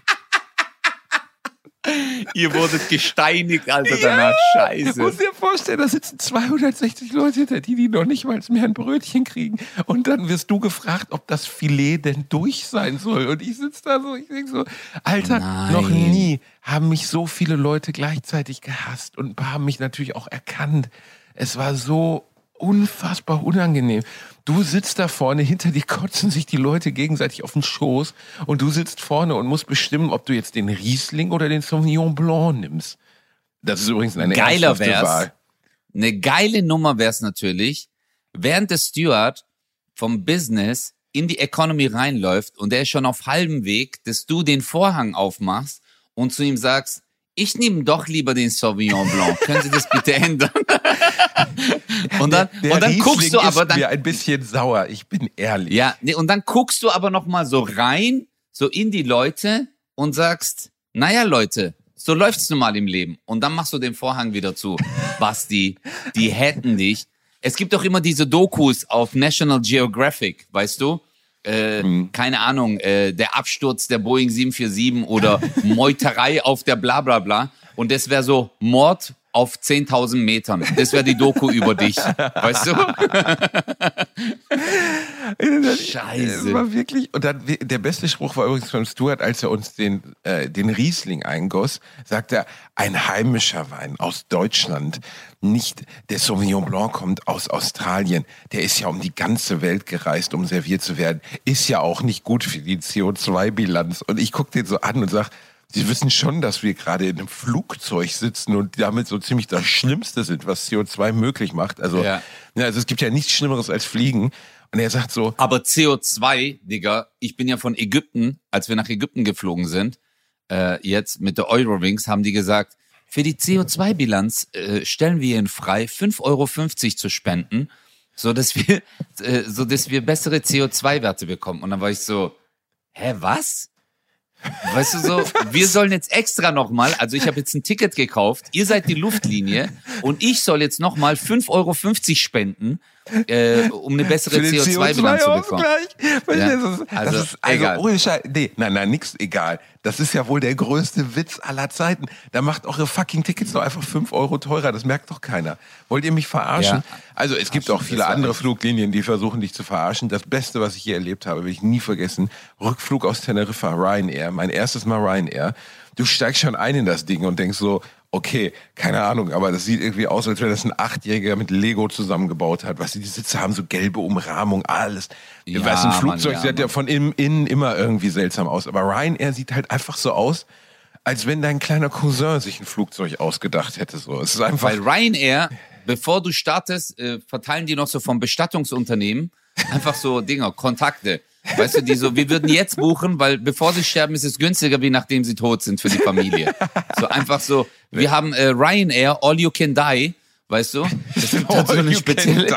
Ihr wurdet gesteinigt, Alter, danach. Scheiße. Du musst dir vorstellen, da sitzen zweihundertsechzig Leute hinter die, die noch nicht mal mehr ein Brötchen kriegen. Und dann wirst du gefragt, ob das Filet denn durch sein soll. Und ich sitze da so, ich denke so, Alter, Nein. noch nie haben mich so viele Leute gleichzeitig gehasst. Und ein paar haben mich natürlich auch erkannt. Es war so unfassbar unangenehm. Du sitzt da vorne, hinter dir kotzen sich die Leute gegenseitig auf den Schoß und du sitzt vorne und musst bestimmen, ob du jetzt den Riesling oder den Sauvignon Blanc nimmst. Das ist übrigens eine Geiler ernsthafte wär's. Wahl. Eine geile Nummer wär's natürlich, während der Steward vom Business in die Economy reinläuft und der ist schon auf halbem Weg, dass du den Vorhang aufmachst und zu ihm sagst, ich nehme doch lieber den Sauvignon Blanc. Können Sie das bitte ändern? Und dann, der und dann Riesling guckst du aber ist dann, mir ein bisschen sauer, ich bin ehrlich. ja, nee, und dann guckst du aber noch mal so rein, so in die Leute und sagst, naja Leute, so läuft's nun mal im Leben. Und dann machst du den Vorhang wieder zu. Basti, die hätten dich. Es gibt doch immer diese Dokus auf National Geographic, weißt du? Äh, mhm. Keine Ahnung, äh, der Absturz der Boeing sieben vier sieben oder Meuterei auf der bla bla bla. Und das wäre so Mord auf zehntausend Metern. Das wäre die Doku über dich, weißt du? Scheiße. Das war wirklich, und dann, der beste Spruch war übrigens von Stuart, als er uns den, äh, den Riesling eingoss, sagt er, ein heimischer Wein aus Deutschland, nicht der Sauvignon Blanc kommt aus Australien, der ist ja um die ganze Welt gereist, um serviert zu werden, ist ja auch nicht gut für die C O zwei Bilanz. Und ich gucke den so an und sag, Sie wissen schon, dass wir gerade in einem Flugzeug sitzen und damit so ziemlich das Schlimmste sind, was C O zwei möglich macht. Also, ja. Ja, also es gibt ja nichts Schlimmeres als Fliegen. Und er sagt so, aber C O zwei, Digga, ich bin ja von Ägypten, als wir nach Ägypten geflogen sind, äh, jetzt mit der Eurowings, haben die gesagt, für die C O zwei Bilanz äh, stellen wir Ihnen frei, fünf Euro fünfzig zu spenden, so dass wir, äh, so dass wir bessere C O zwei Werte bekommen. Und dann war ich so, hä, was? Weißt du so, wir sollen jetzt extra nochmal, also ich habe jetzt ein Ticket gekauft, ihr seid die Luftlinie und ich soll jetzt nochmal fünf Euro fünfzig spenden, äh, um eine bessere C O zwei Bilanz zu bekommen. Ja. Das ist, Also, das ist, also egal. ohne Scheiß, nee, nein, nein, nix egal. Das ist ja wohl der größte Witz aller Zeiten. Da macht eure fucking Tickets doch einfach fünf Euro teurer, das merkt doch keiner. Wollt ihr mich verarschen? Ja. Also es gibt auch viele andere Fluglinien, die versuchen dich zu verarschen. Das Beste, was ich je erlebt habe, will ich nie vergessen, Rückflug aus Teneriffa, Ryanair, mein erstes Mal Ryanair. Du steigst schon ein in das Ding und denkst so, okay, keine Ahnung, aber das sieht irgendwie aus, als wenn das ein Achtjähriger mit Lego zusammengebaut hat. Weißt du, die Sitze haben so gelbe Umrahmung, alles. Ja, weißt du, ein Flugzeug Mann, ja, sieht ja Mann. von innen, innen immer irgendwie seltsam aus. Aber Ryanair sieht halt einfach so aus, als wenn dein kleiner Cousin sich ein Flugzeug ausgedacht hätte. So. Es ist einfach. Weil Ryanair, bevor du startest, äh, verteilen die noch so vom Bestattungsunternehmen einfach so Dinger, Kontakte. Weißt du, die so, wir würden jetzt buchen, weil bevor sie sterben, ist es günstiger, wie nachdem sie tot sind für die Familie. So einfach so, wir haben äh, Ryanair, all you can die. Weißt du? Das ist so eine spezielle.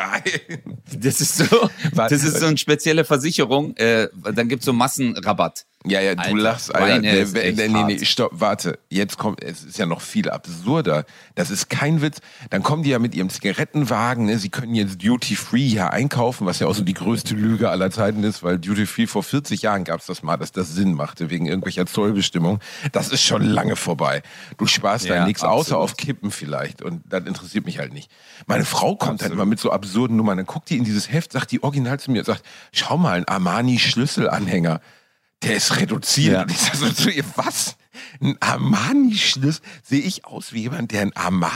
Das ist so, das ist so eine spezielle Versicherung. Äh, dann gibt's so Massenrabatt. Ja, ja, du Alter, lachst, Alter. Ryanair Nee, ist nee, echt nee, nee, hart. stopp, warte. Jetzt kommt, es ist ja noch viel absurder. Das ist kein Witz. Dann kommen die ja mit ihrem Zigarettenwagen, ne? Sie können jetzt Duty-Free hier einkaufen, was ja auch so die größte Lüge aller Zeiten ist, weil Duty-Free vor vierzig Jahren gab's das mal, dass das Sinn machte, wegen irgendwelcher Zollbestimmung. Das ist schon lange vorbei. Du sparst Ja, da nichts, außer absolut. auf Kippen vielleicht. Und das interessiert mich halt nicht. Meine Frau kommt halt Absolut. immer mit so absurden Nummern. Dann guckt die in dieses Heft, sagt die original zu mir, sagt, schau mal, ein Armani-Schlüsselanhänger. Der ist reduziert. Ja. Und ich sag so zu ihr, was? Ein Armani-Schlüssel? Sehe ich aus wie jemand, der einen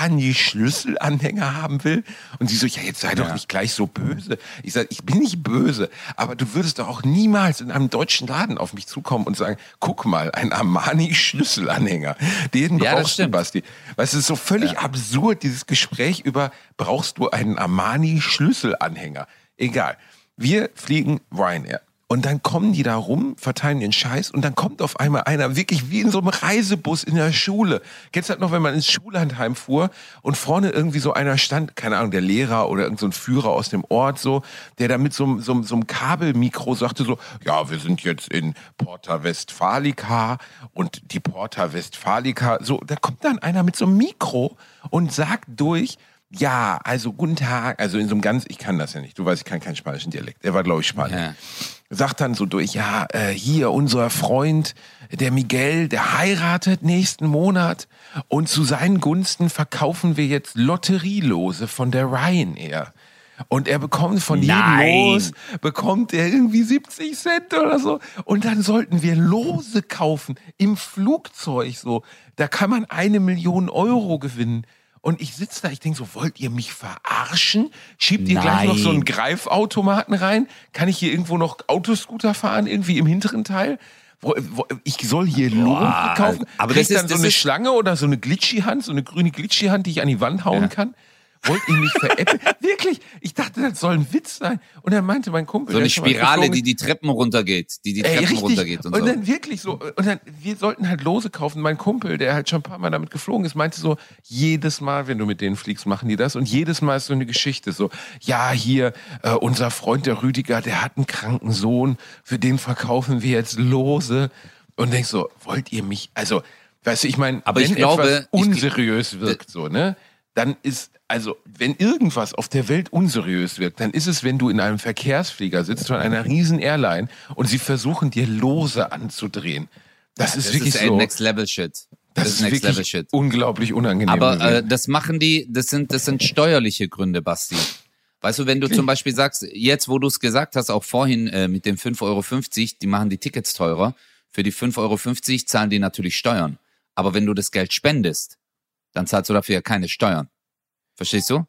Armani-Schlüsselanhänger haben will? Und sie so, ja, jetzt sei doch Ja. nicht gleich so böse. Ich sage, ich bin nicht böse, aber du würdest doch auch niemals in einem deutschen Laden auf mich zukommen und sagen, guck mal, ein Armani-Schlüsselanhänger. Den Ja, das brauchst du, stimmt. Basti. Weißt du, es ist so völlig absurd, dieses Gespräch über, brauchst du einen Armani-Schlüsselanhänger? Egal. Wir fliegen Ryanair. Und dann kommen die da rum, verteilen den Scheiß und dann kommt auf einmal einer wirklich wie in so einem Reisebus in der Schule. Kennst du das noch, wenn man ins Schullandheim fuhr und vorne irgendwie so einer stand, keine Ahnung, der Lehrer oder irgend so ein Führer aus dem Ort so, der da mit so, einem- so, einem- so einem Kabelmikro sagte so, ja, wir sind jetzt in Porta Westfalica und die Porta Westfalica, so, da kommt dann einer mit so einem Mikro und sagt durch, ja, also guten Tag, also in so einem ganz, ich kann das ja nicht, du weißt, ich kann keinen spanischen Dialekt, er war, glaube ich, Spanier. Ja. Sagt dann so durch, ja, äh, hier unser Freund, der Miguel, der heiratet nächsten Monat und zu seinen Gunsten verkaufen wir jetzt Lotterielose von der Ryanair. Und er bekommt von jedem Nein. Los, bekommt er irgendwie siebzig Cent oder so. Und dann sollten wir Lose kaufen im Flugzeug so. Da kann man eine Million Euro gewinnen. Und ich sitze da, ich denke so, wollt ihr mich verarschen? Schiebt ihr gleich noch so einen Nein. Greifautomaten rein? Kann ich hier irgendwo noch Autoscooter fahren, irgendwie im hinteren Teil? Wo, wo, ich soll hier Lohn Boah, kaufen? aber Krieg das ich ist- dann so das eine ist- Schlange oder so eine Glitchy-Hand, so eine grüne Glitchy-Hand, die ich an die Wand hauen Ja. kann? Wollt ihr mich veräppeln? Wirklich? Ich dachte, das soll ein Witz sein. Und dann meinte mein Kumpel... So eine der schon mal Spirale, geflogen die ist, die Treppen runtergeht, die die Ey, Treppen richtig. runtergeht und, und so. dann wirklich so, und dann, wir sollten halt Lose kaufen. Mein Kumpel, der halt schon ein paar Mal damit geflogen ist, meinte so, jedes Mal, wenn du mit denen fliegst, machen die das. Und jedes Mal ist so eine Geschichte so, ja, hier, äh, unser Freund, der Rüdiger, der hat einen kranken Sohn, für den verkaufen wir jetzt Lose. Und denkst so, wollt ihr mich, also, weißt du, ich meine, Aber wenn ich glaube, etwas ich- unseriös wirkt, so, ne, dann ist, also, wenn irgendwas auf der Welt unseriös wirkt, dann ist es, wenn du in einem Verkehrsflieger sitzt von einer riesen Airline und sie versuchen dir Lose anzudrehen. Das ist Das wirklich ist ey, so. Next Level Shit. Das, das ist Next wirklich Level Shit. unglaublich unangenehm. Aber äh, gewesen. das machen die, das sind, das sind steuerliche Gründe, Basti. Weißt du, wenn du zum Beispiel sagst, jetzt wo du es gesagt hast, auch vorhin äh, mit den fünf Euro fünfzig, die machen die Tickets teurer. Für die fünf Euro fünfzig zahlen die natürlich Steuern. Aber wenn du das Geld spendest, dann zahlst du dafür ja keine Steuern. Verstehst du?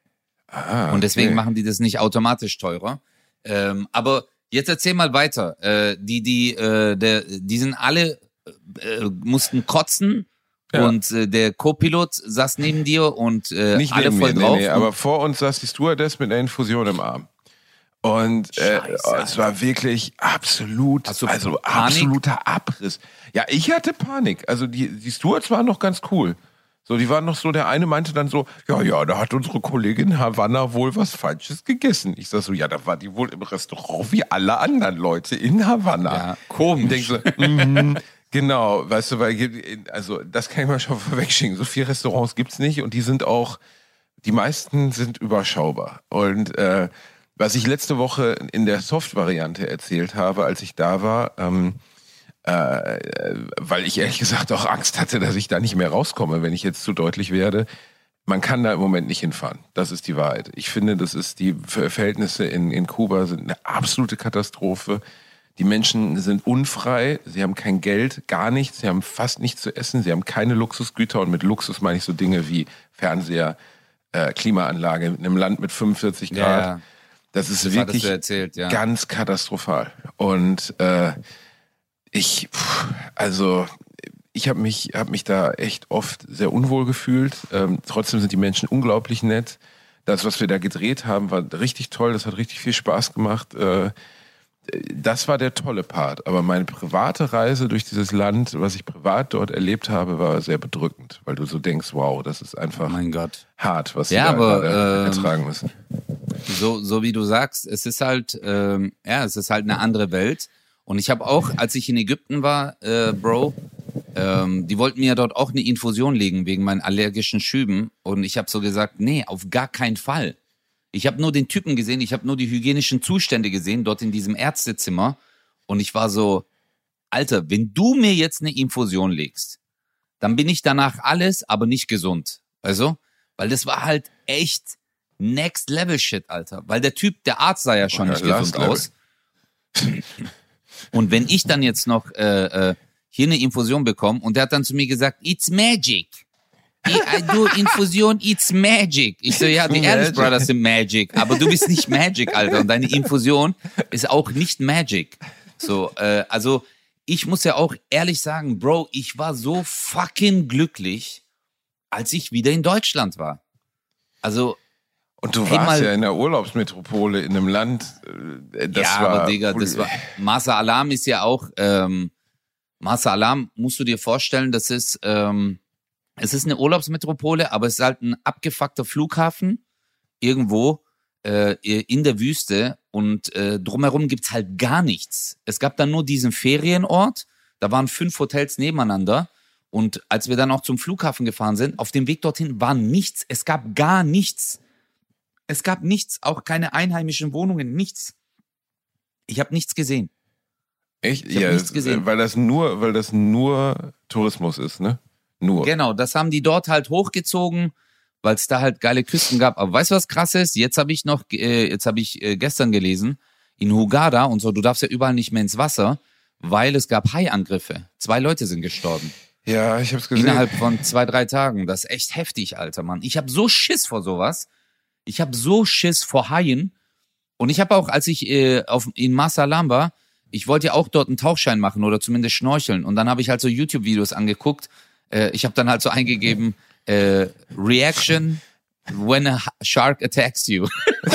Ah, Und deswegen okay. machen die das nicht automatisch teurer. Ähm, aber jetzt erzähl mal weiter. Äh, die, die, äh, der, die sind alle, äh, mussten kotzen Ja. und äh, der Co-Pilot saß neben dir und äh, Nicht alle neben voll mir, drauf. nee, nee, aber vor uns saß die Stewardess mit einer Infusion im Arm. Und äh, Scheiße, oh, es war wirklich absolut, Hast du also Panik? absoluter Abriss. Ja, ich hatte Panik. Also die, die Stewards waren noch ganz cool. So, die waren noch so, der eine meinte dann so, ja, ja, da hat unsere Kollegin Havanna wohl was Falsches gegessen. Ich sag so, ja, da war die wohl im Restaurant wie alle anderen Leute in Havanna. Ja, komisch. Und denk so, mhm, genau, weißt du, weil, also das kann ich mal schon vorwegschicken. So viele Restaurants gibt's nicht und die sind auch, die meisten sind überschaubar. Und äh, was ich letzte Woche in der Soft-Variante erzählt habe, als ich da war, ähm, äh, weil ich ehrlich gesagt auch Angst hatte, dass ich da nicht mehr rauskomme, wenn ich jetzt zu deutlich werde. Man kann da im Moment nicht hinfahren. Das ist die Wahrheit. Ich finde, das ist die Ver- Verhältnisse in, in Kuba sind eine absolute Katastrophe. Die Menschen sind unfrei, sie haben kein Geld, gar nichts, sie haben fast nichts zu essen, sie haben keine Luxusgüter und mit Luxus meine ich so Dinge wie Fernseher, äh, Klimaanlage in einem Land mit fünfundvierzig Grad. Ja, Das ist das hattest wirklich du erzählt, ja. ganz katastrophal. Und äh, ich, pff, also ich habe mich, hab mich da echt oft sehr unwohl gefühlt. Ähm, trotzdem sind die Menschen unglaublich nett. Das, was wir da gedreht haben, war richtig toll. Das hat richtig viel Spaß gemacht. Äh, das war der tolle Part. Aber meine private Reise durch dieses Land, was ich privat dort erlebt habe, war sehr bedrückend. Weil du so denkst, wow, das ist einfach Oh mein Gott. hart, was sie Ja, da aber, gerade ähm, ertragen müssen. So, so wie du sagst, es ist halt, ähm, ja, es ist halt eine andere Welt. Und ich habe auch, als ich in Ägypten war, äh, Bro, ähm, die wollten mir ja dort auch eine Infusion legen wegen meinen allergischen Schüben. Und ich habe so gesagt, nee, auf gar keinen Fall. Ich habe nur den Typen gesehen, ich habe nur die hygienischen Zustände gesehen, dort in diesem Ärztezimmer. Und ich war so, Alter, wenn du mir jetzt eine Infusion legst, dann bin ich danach alles, aber nicht gesund. Also, weil das war halt echt Next Level Shit, Alter. Weil der Typ, der Arzt sah ja schon Ja, nicht last gesund aus. Und wenn ich dann jetzt noch äh, äh, hier eine Infusion bekomme und der hat dann zu mir gesagt, it's magic. I, I do Infusion, it's magic. Ich so, ja, die Ehrlich Brothers sind Magic, aber du bist nicht Magic, Alter. Und deine Infusion ist auch nicht Magic. So, äh, also ich muss ja auch ehrlich sagen, Bro, ich war so fucking glücklich, als ich wieder in Deutschland war. Also Und du hey, warst mal, ja in der Urlaubsmetropole in einem Land, äh, das ja, war... aber Digga, das war, Marsa Alam ist ja auch, ähm, Marsa Alam musst du dir vorstellen, das ist, ähm, es ist eine Urlaubsmetropole, aber es ist halt ein abgefuckter Flughafen irgendwo äh, in der Wüste und äh, drumherum gibt's halt gar nichts. Es gab dann nur diesen Ferienort, da waren fünf Hotels nebeneinander und als wir dann auch zum Flughafen gefahren sind, auf dem Weg dorthin war nichts, es gab gar nichts. Es gab nichts, auch keine einheimischen Wohnungen, nichts. Ich habe nichts gesehen. Echt? Ich hab Ja, nichts gesehen. Weil das nur, weil das nur Tourismus ist, ne? Nur. Genau, das haben die dort halt hochgezogen, weil es da halt geile Küsten gab. Aber weißt du, was krass ist? Jetzt habe ich noch, äh, jetzt habe ich äh, gestern gelesen, in Hurghada und so, du darfst ja überall nicht mehr ins Wasser, weil es gab Haiangriffe. Zwei Leute sind gestorben. Ja, ich hab's gesehen. Innerhalb von zwei, drei Tagen. Das ist echt heftig, Alter, Mann. Ich habe so Schiss vor sowas. Ich habe so Schiss vor Haien. Und ich habe auch, als ich äh, auf, in Marsa Alam war, ich wollte ja auch dort einen Tauchschein machen oder zumindest schnorcheln. Und dann habe ich halt so YouTube-Videos angeguckt. Äh, ich habe dann halt so eingegeben, äh, Reaction when a shark attacks you.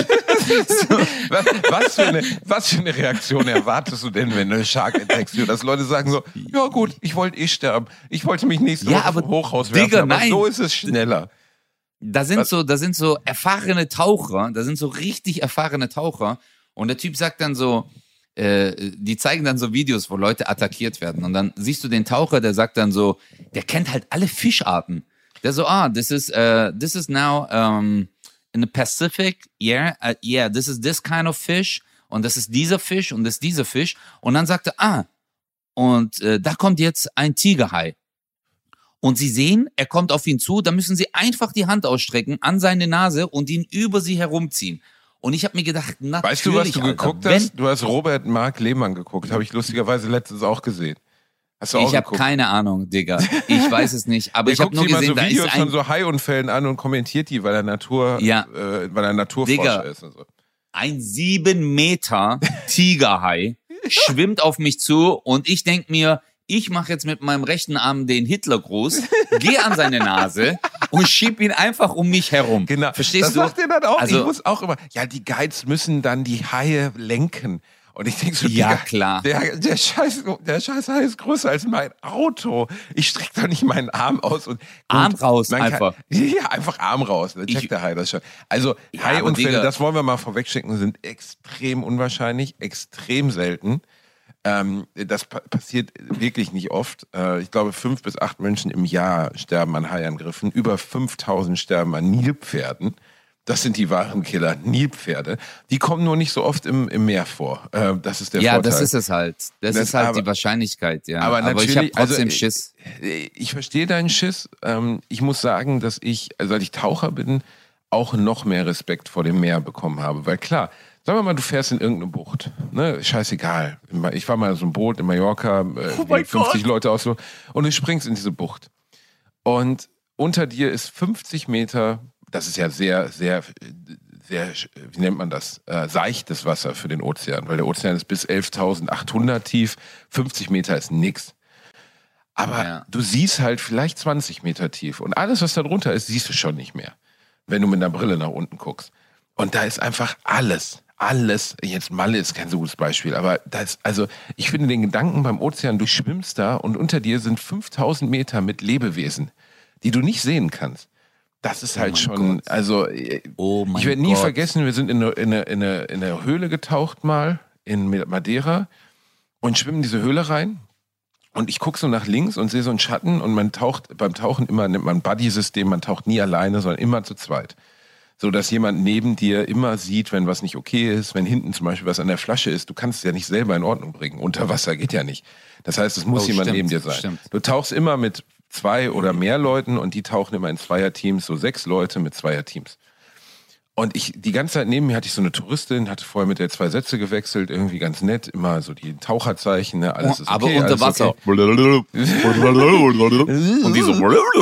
so. was, was, für eine, was für eine Reaktion erwartest du denn, wenn eine Shark attacks you? Dass Leute sagen so, ja gut, ich wollte eh sterben. Ich wollte mich nächste Ja, Woche aber vom Hochhaus werfen, Digga, aber nein. so ist es schneller. Da sind Was? so, da sind so erfahrene Taucher, da sind so richtig erfahrene Taucher. Und der Typ sagt dann so, äh, die zeigen dann so Videos, wo Leute attackiert werden. Und dann siehst du den Taucher, der sagt dann so, der kennt halt alle Fischarten. Der so, ah, this is, uh, this is now um, in the Pacific, yeah, uh, yeah, this is this kind of fish. Und das ist dieser Fisch und das ist dieser Fisch. Und dann sagt er, ah, und äh, da kommt jetzt ein Tigerhai. Und sie sehen, er kommt auf ihn zu, dann müssen sie einfach die Hand ausstrecken an seine Nase und ihn über sie herumziehen. Und ich habe mir gedacht, natürlich, Weißt du, was du Alter, geguckt wenn, hast? Du hast Robert Mark Lehmann geguckt. Habe ich lustigerweise letztens auch gesehen. Hast du auch Ich habe geguckt? keine Ahnung, Digga. Ich weiß es nicht. Aber Der ich habe guckt nur sich mal gesehen, so da Videos ist von ein, so Haiunfällen an und kommentiert die, weil er Natur, Ja. äh, weil er Naturforscher Digga. ist und so. ein sieben Meter Tigerhai schwimmt auf mich zu und ich denk mir, ich mache jetzt mit meinem rechten Arm den Hitlergruß, gehe an seine Nase und schieb ihn einfach um mich herum. Genau. Verstehst das du? sagt er dann auch. Also- ich muss auch immer, ja, die Guides müssen dann die Haie lenken. Und ich denke so, Ja, Digga, klar. Der, der, Scheiß, der Scheiß Hai ist größer als mein Auto. Ich strecke doch nicht meinen Arm aus. Und, Arm raus man einfach. Kann, ja, einfach Arm raus. Dann checkt Ich- der Hai das schon. Also Ja, aber Haiunfälle, Digga- das wollen wir mal vorwegschicken, sind extrem unwahrscheinlich, extrem selten. Ähm, das pa- passiert wirklich nicht oft. Äh, ich glaube, fünf bis acht Menschen im Jahr sterben an Haiangriffen. Über fünftausend sterben an Nilpferden. Das sind die wahren Killer, Nilpferde. Die kommen nur nicht so oft im, im Meer vor. Äh, das ist der Ja, Vorteil. das ist es halt. Das, Das- ist halt aber- die Wahrscheinlichkeit, ja. aber Aber, ich natürlich, habe trotzdem also, Schiss. Ich verstehe deinen Schiss. Ähm, ich muss sagen, dass ich, also seit ich Taucher bin, auch noch mehr Respekt vor dem Meer bekommen habe. Weil klar, sagen wir mal, du fährst in irgendeine Bucht. Ne? Scheißegal. Ich war mal in so einem Boot in Mallorca, äh, Oh mein fünfzig Gott. Leute aus, und du springst in diese Bucht. Und unter dir ist fünfzig Meter, das ist ja sehr, sehr, sehr, wie nennt man das? Äh, seichtes Wasser für den Ozean, weil der Ozean ist bis elftausendachthundert tief, fünfzig Meter ist nix. Aber Ja. du siehst halt vielleicht zwanzig Meter tief. Und alles, was da drunter ist, siehst du schon nicht mehr, wenn du mit einer Brille nach unten guckst. Und da ist einfach alles, alles. Jetzt Malle ist kein so gutes Beispiel, aber da ist, also ich finde den Gedanken beim Ozean, du schwimmst da und unter dir sind fünftausend Meter mit Lebewesen, die du nicht sehen kannst. Das ist halt mein schon, Gott. also äh, Oh mein ich werde nie Gott. vergessen, wir sind in eine, in, eine, in, eine, in eine Höhle getaucht mal, in Madeira und schwimmen in diese Höhle rein. Und ich gucke so nach links und sehe so einen Schatten und man taucht, beim Tauchen immer nimmt man ein Buddy-System, man taucht nie alleine, sondern immer zu zweit. So dass jemand neben dir immer sieht, wenn was nicht okay ist, wenn hinten zum Beispiel was an der Flasche ist, du kannst es ja nicht selber in Ordnung bringen. Unter Wasser geht ja nicht. Das heißt, es muss Oh, jemand stimmt, neben dir sein. stimmt. Du tauchst immer mit zwei oder mehr Leuten und die tauchen immer in Zweierteams, so sechs Leute mit Zweierteams. Und ich, die ganze Zeit neben mir hatte ich so eine Touristin, hatte vorher mit der zwei Sätze gewechselt, irgendwie ganz nett, immer so die Taucherzeichen, ne, alles ist okay. Aber unter alles Wasser. Okay. Und die so,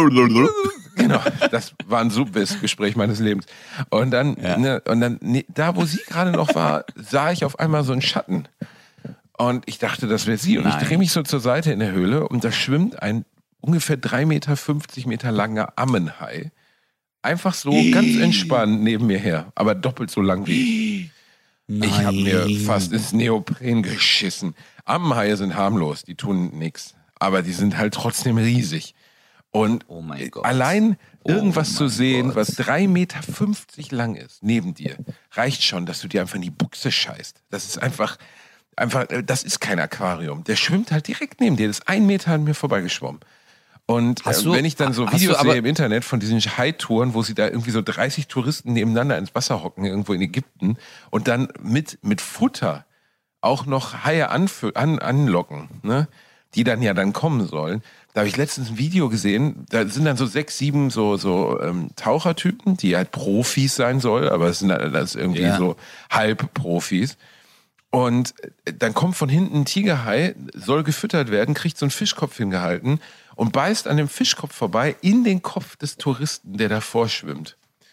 genau, das war ein super Gespräch meines Lebens. Und dann, Ja. ne, und dann, ne, da wo sie gerade noch war, sah ich auf einmal so einen Schatten. Und ich dachte, das wäre sie. Und Nein. ich drehe mich so zur Seite in der Höhle und da schwimmt ein ungefähr drei Meter fünfzig Meter langer Ammenhai. Einfach so ganz entspannt neben mir her, aber doppelt so lang wie ich. Ich habe mir fast ins Neopren geschissen. Ammenhaie sind harmlos, die tun nichts, aber die sind halt trotzdem riesig. Und Oh mein Gott. allein Oh irgendwas zu mein sehen, Gott. was drei Meter fünfzig lang ist, neben dir, reicht schon, dass du dir einfach in die Buchse scheißt. Das ist einfach, einfach, das ist kein Aquarium. Der schwimmt halt direkt neben dir. Das ist ein Meter an mir vorbeigeschwommen. Und Hast äh, du- wenn ich dann so hast du Videos aber- sehe im Internet von diesen Hai-Touren, wo sie da irgendwie so dreißig Touristen nebeneinander ins Wasser hocken, irgendwo in Ägypten, und dann mit, mit Futter auch noch Haie anfü- an, anlocken, ne? Die dann ja dann kommen sollen. Da habe ich letztens ein Video gesehen, da sind dann so sechs, sieben so, so ähm, Tauchertypen, die halt Profis sein sollen, aber es sind das ist irgendwie Ja. so Halbprofis. Und dann kommt von hinten ein Tigerhai, soll gefüttert werden, kriegt so einen Fischkopf hingehalten und beißt an dem Fischkopf vorbei in den Kopf des Touristen, der davor schwimmt.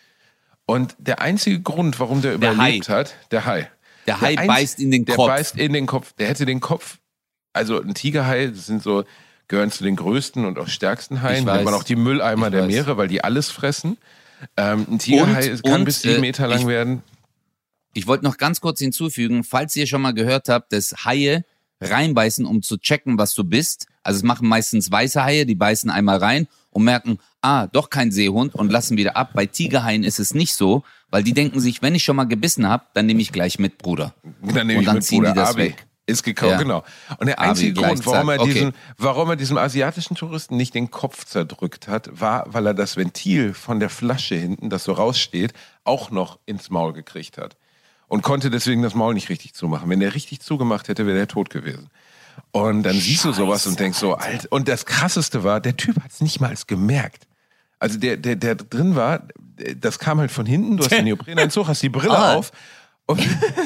Und der einzige Grund, warum der, Der überlebt hat, der Hai. Der Hai einz- beißt in den der Kopf. Der beißt in den Kopf. Der hätte den Kopf, also ein Tigerhai, das sind so, gehören zu den größten und auch stärksten Haien. Ich weiß. Nennt man auch die Mülleimer Ich der weiß. Meere, weil die alles fressen. Ähm, ein Tigerhai Und- kann und, bis sieben äh, Meter lang ich- werden. Ich wollte noch ganz kurz hinzufügen, falls ihr schon mal gehört habt, dass Haie reinbeißen, um zu checken, was du bist. Also es machen meistens weiße Haie, die beißen einmal rein und merken, ah, doch kein Seehund und lassen wieder ab. Bei Tigerhaien ist es nicht so, weil die denken sich, wenn ich schon mal gebissen habe, dann nehme ich gleich mit, Bruder. Dann nehme Und ich dann mit ziehen Bruder die das Abi. weg. Ist gekauft, Ja. genau. Und der Abi einzige gleich Grund, warum er, zack, okay. diesen, warum er diesem asiatischen Touristen nicht den Kopf zerdrückt hat, war, weil er das Ventil von der Flasche hinten, das so raussteht, auch noch ins Maul gekriegt hat. Und konnte deswegen das Maul nicht richtig zumachen. Wenn der richtig zugemacht hätte, wäre der tot gewesen. Und dann siehst du sowas und denkst so, Alter. Und das Krasseste war, der Typ hat es nicht mal gemerkt. Also der, der, der drin war, das kam halt von hinten, du hast den Neoprenanzug, hast die Brille Ah. auf und,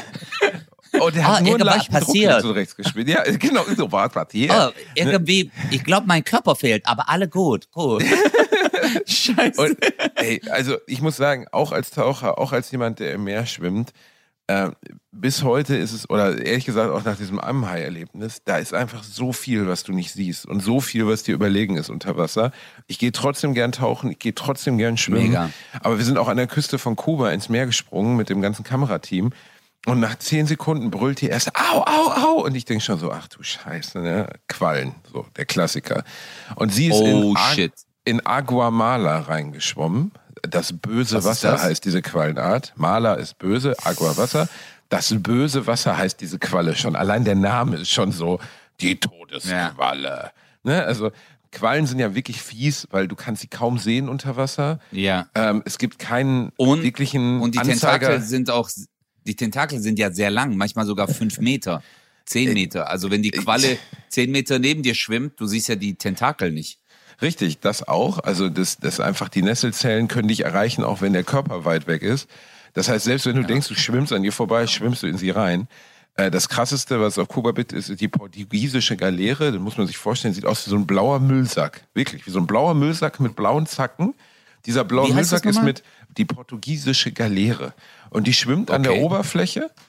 und der Ah, hat nur einen irgendwas leichten Druck passiert. links und rechts gespielt. Ja, genau, so war es passiert. Oh, irgendwie, ich glaube, mein Körper fehlt, aber alle gut, gut. Scheiße. Und ey, also ich muss sagen, auch als Taucher, auch als jemand, der im Meer schwimmt, äh, bis heute ist es, oder ehrlich gesagt auch nach diesem Ammenhai-Erlebnis, da ist einfach so viel, was du nicht siehst und so viel, was dir überlegen ist unter Wasser. Ich gehe trotzdem gern tauchen, ich gehe trotzdem gern schwimmen. Mega. Aber wir sind auch an der Küste von Kuba ins Meer gesprungen mit dem ganzen Kamerateam. Und nach zehn Sekunden brüllt die erste, au, au, au. Und ich denke schon so, ach du Scheiße, ne? Quallen, so der Klassiker. Und sie ist Oh, in, Ag- shit. in Aguamala reingeschwommen. Das böse Was ist Wasser das? heißt diese Quallenart. Mala ist böse, Agua Wasser. Das böse Wasser heißt diese Qualle schon. Allein der Name ist schon so, die Todesqualle. Ne? Also Quallen sind ja wirklich fies, weil du kannst sie kaum sehen unter Wasser. Ja. Ähm, es gibt keinen Und, wirklichen und die Anzeiger. Tentakel sind auch, die Tentakel sind ja sehr lang, manchmal sogar fünf Meter, zehn Meter. Also wenn die Qualle zehn Meter neben dir schwimmt, du siehst ja die Tentakel nicht. Richtig, das auch. Also das, das einfach die Nesselzellen können dich erreichen, auch wenn der Körper weit weg ist. Das heißt, selbst wenn du denkst, du schwimmst an ihr vorbei, schwimmst du in sie rein. Äh, das Krasseste, was auf Kuba bitte ist, ist die portugiesische Galeere. Das muss man sich vorstellen, sieht aus wie so ein blauer Müllsack. Wirklich, wie so ein blauer Müllsack mit blauen Zacken. Dieser blaue Wie heißt Müllsack das ist nochmal? mit die portugiesische Galeere. Und die schwimmt an Okay. der Oberfläche.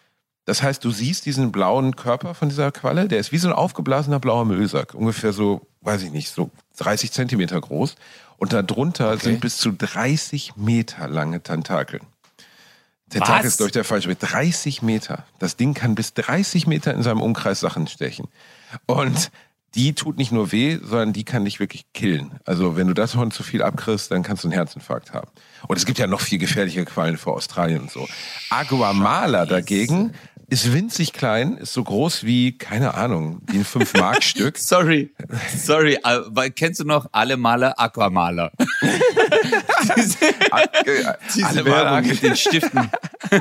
Das heißt, du siehst diesen blauen Körper von dieser Qualle, der ist wie so ein aufgeblasener blauer Müllsack. Ungefähr so, weiß ich nicht, so dreißig Zentimeter groß. Und darunter okay. sind bis zu dreißig Meter lange Tentakeln. Tentakel ist durch der falsche Weg. dreißig Meter. Das Ding kann bis dreißig Meter in seinem Umkreis Sachen stechen. Und die tut nicht nur weh, sondern die kann dich wirklich killen. Also wenn du das von zu viel abkriegst, dann kannst du einen Herzinfarkt haben. Und es gibt ja noch viel gefährliche Quallen vor Australien und so. Aguamala dagegen ist winzig klein, ist so groß wie, keine Ahnung, wie ein fünf Mark Stück. Sorry, sorry, aber kennst du noch alle Maler, Aquamaler? diese diese alle Werbung Maler. mit den Stiften.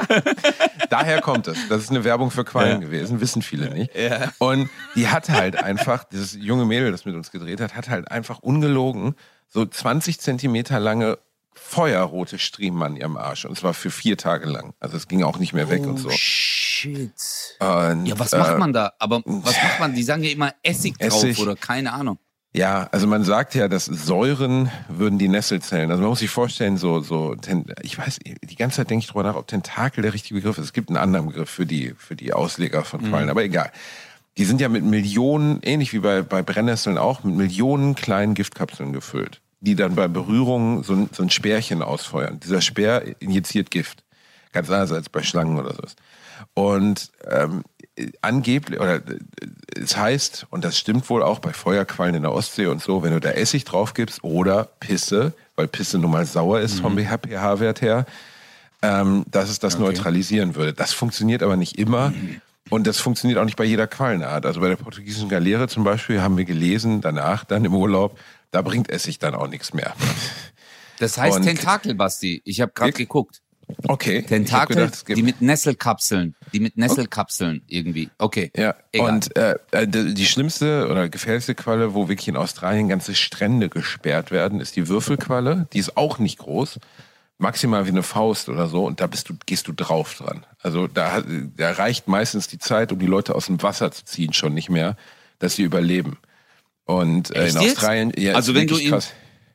Daher kommt es. Das ist eine Werbung für Quallen ja. gewesen, wissen viele nicht. Ja. Und die hat halt einfach, dieses junge Mädel, das mit uns gedreht hat, hat halt einfach ungelogen so zwanzig Zentimeter lange feuerrote Striemen an ihrem Arsch. Und zwar für vier Tage lang. Also es ging auch nicht mehr weg oh, und so. Shit. Und, ja, was macht man da? Aber was macht man? Die sagen ja immer Essig drauf Essig. Oder keine Ahnung. Ja, also man sagt ja, dass Säuren würden die Nesselzellen. Also man muss sich vorstellen, so, so, ich weiß, die ganze Zeit denke ich drüber nach, ob Tentakel der richtige Begriff ist. Es gibt einen anderen Begriff für die, für die Ausleger von Quallen, mhm. aber egal. Die sind ja mit Millionen, ähnlich wie bei, bei Brennnesseln auch, mit Millionen kleinen Giftkapseln gefüllt, die dann bei Berührung so ein, so ein Speerchen ausfeuern. Dieser Speer injiziert Gift. Ganz anders als bei Schlangen oder so. Und ähm, angeblich, oder es heißt, und das stimmt wohl auch bei Feuerquallen in der Ostsee und so, wenn du da Essig drauf gibst oder Pisse, weil Pisse nun mal sauer ist mhm. vom pH-Wert her, ähm, dass es das okay. neutralisieren würde. Das funktioniert aber nicht immer. Mhm. Und das funktioniert auch nicht bei jeder Quallenart. Also bei der portugiesischen Galeere zum Beispiel haben wir gelesen, danach dann im Urlaub, da bringt Essig dann auch nichts mehr. Das heißt und Tentakel, Basti. Ich habe gerade geguckt. Okay. Tentakel, gedacht, die mit Nesselkapseln, die mit Nesselkapseln okay. irgendwie. Okay. Ja. Egal. Und äh, die schlimmste oder gefährlichste Qualle, wo wirklich in Australien ganze Strände gesperrt werden, ist die Würfelqualle. Die ist auch nicht groß. Maximal wie eine Faust oder so, und da bist du, gehst du drauf dran. Also da, da reicht meistens die Zeit, um die Leute aus dem Wasser zu ziehen, schon nicht mehr, dass sie überleben. Und äh, in Australien, ja, also wenn du ihn, krass.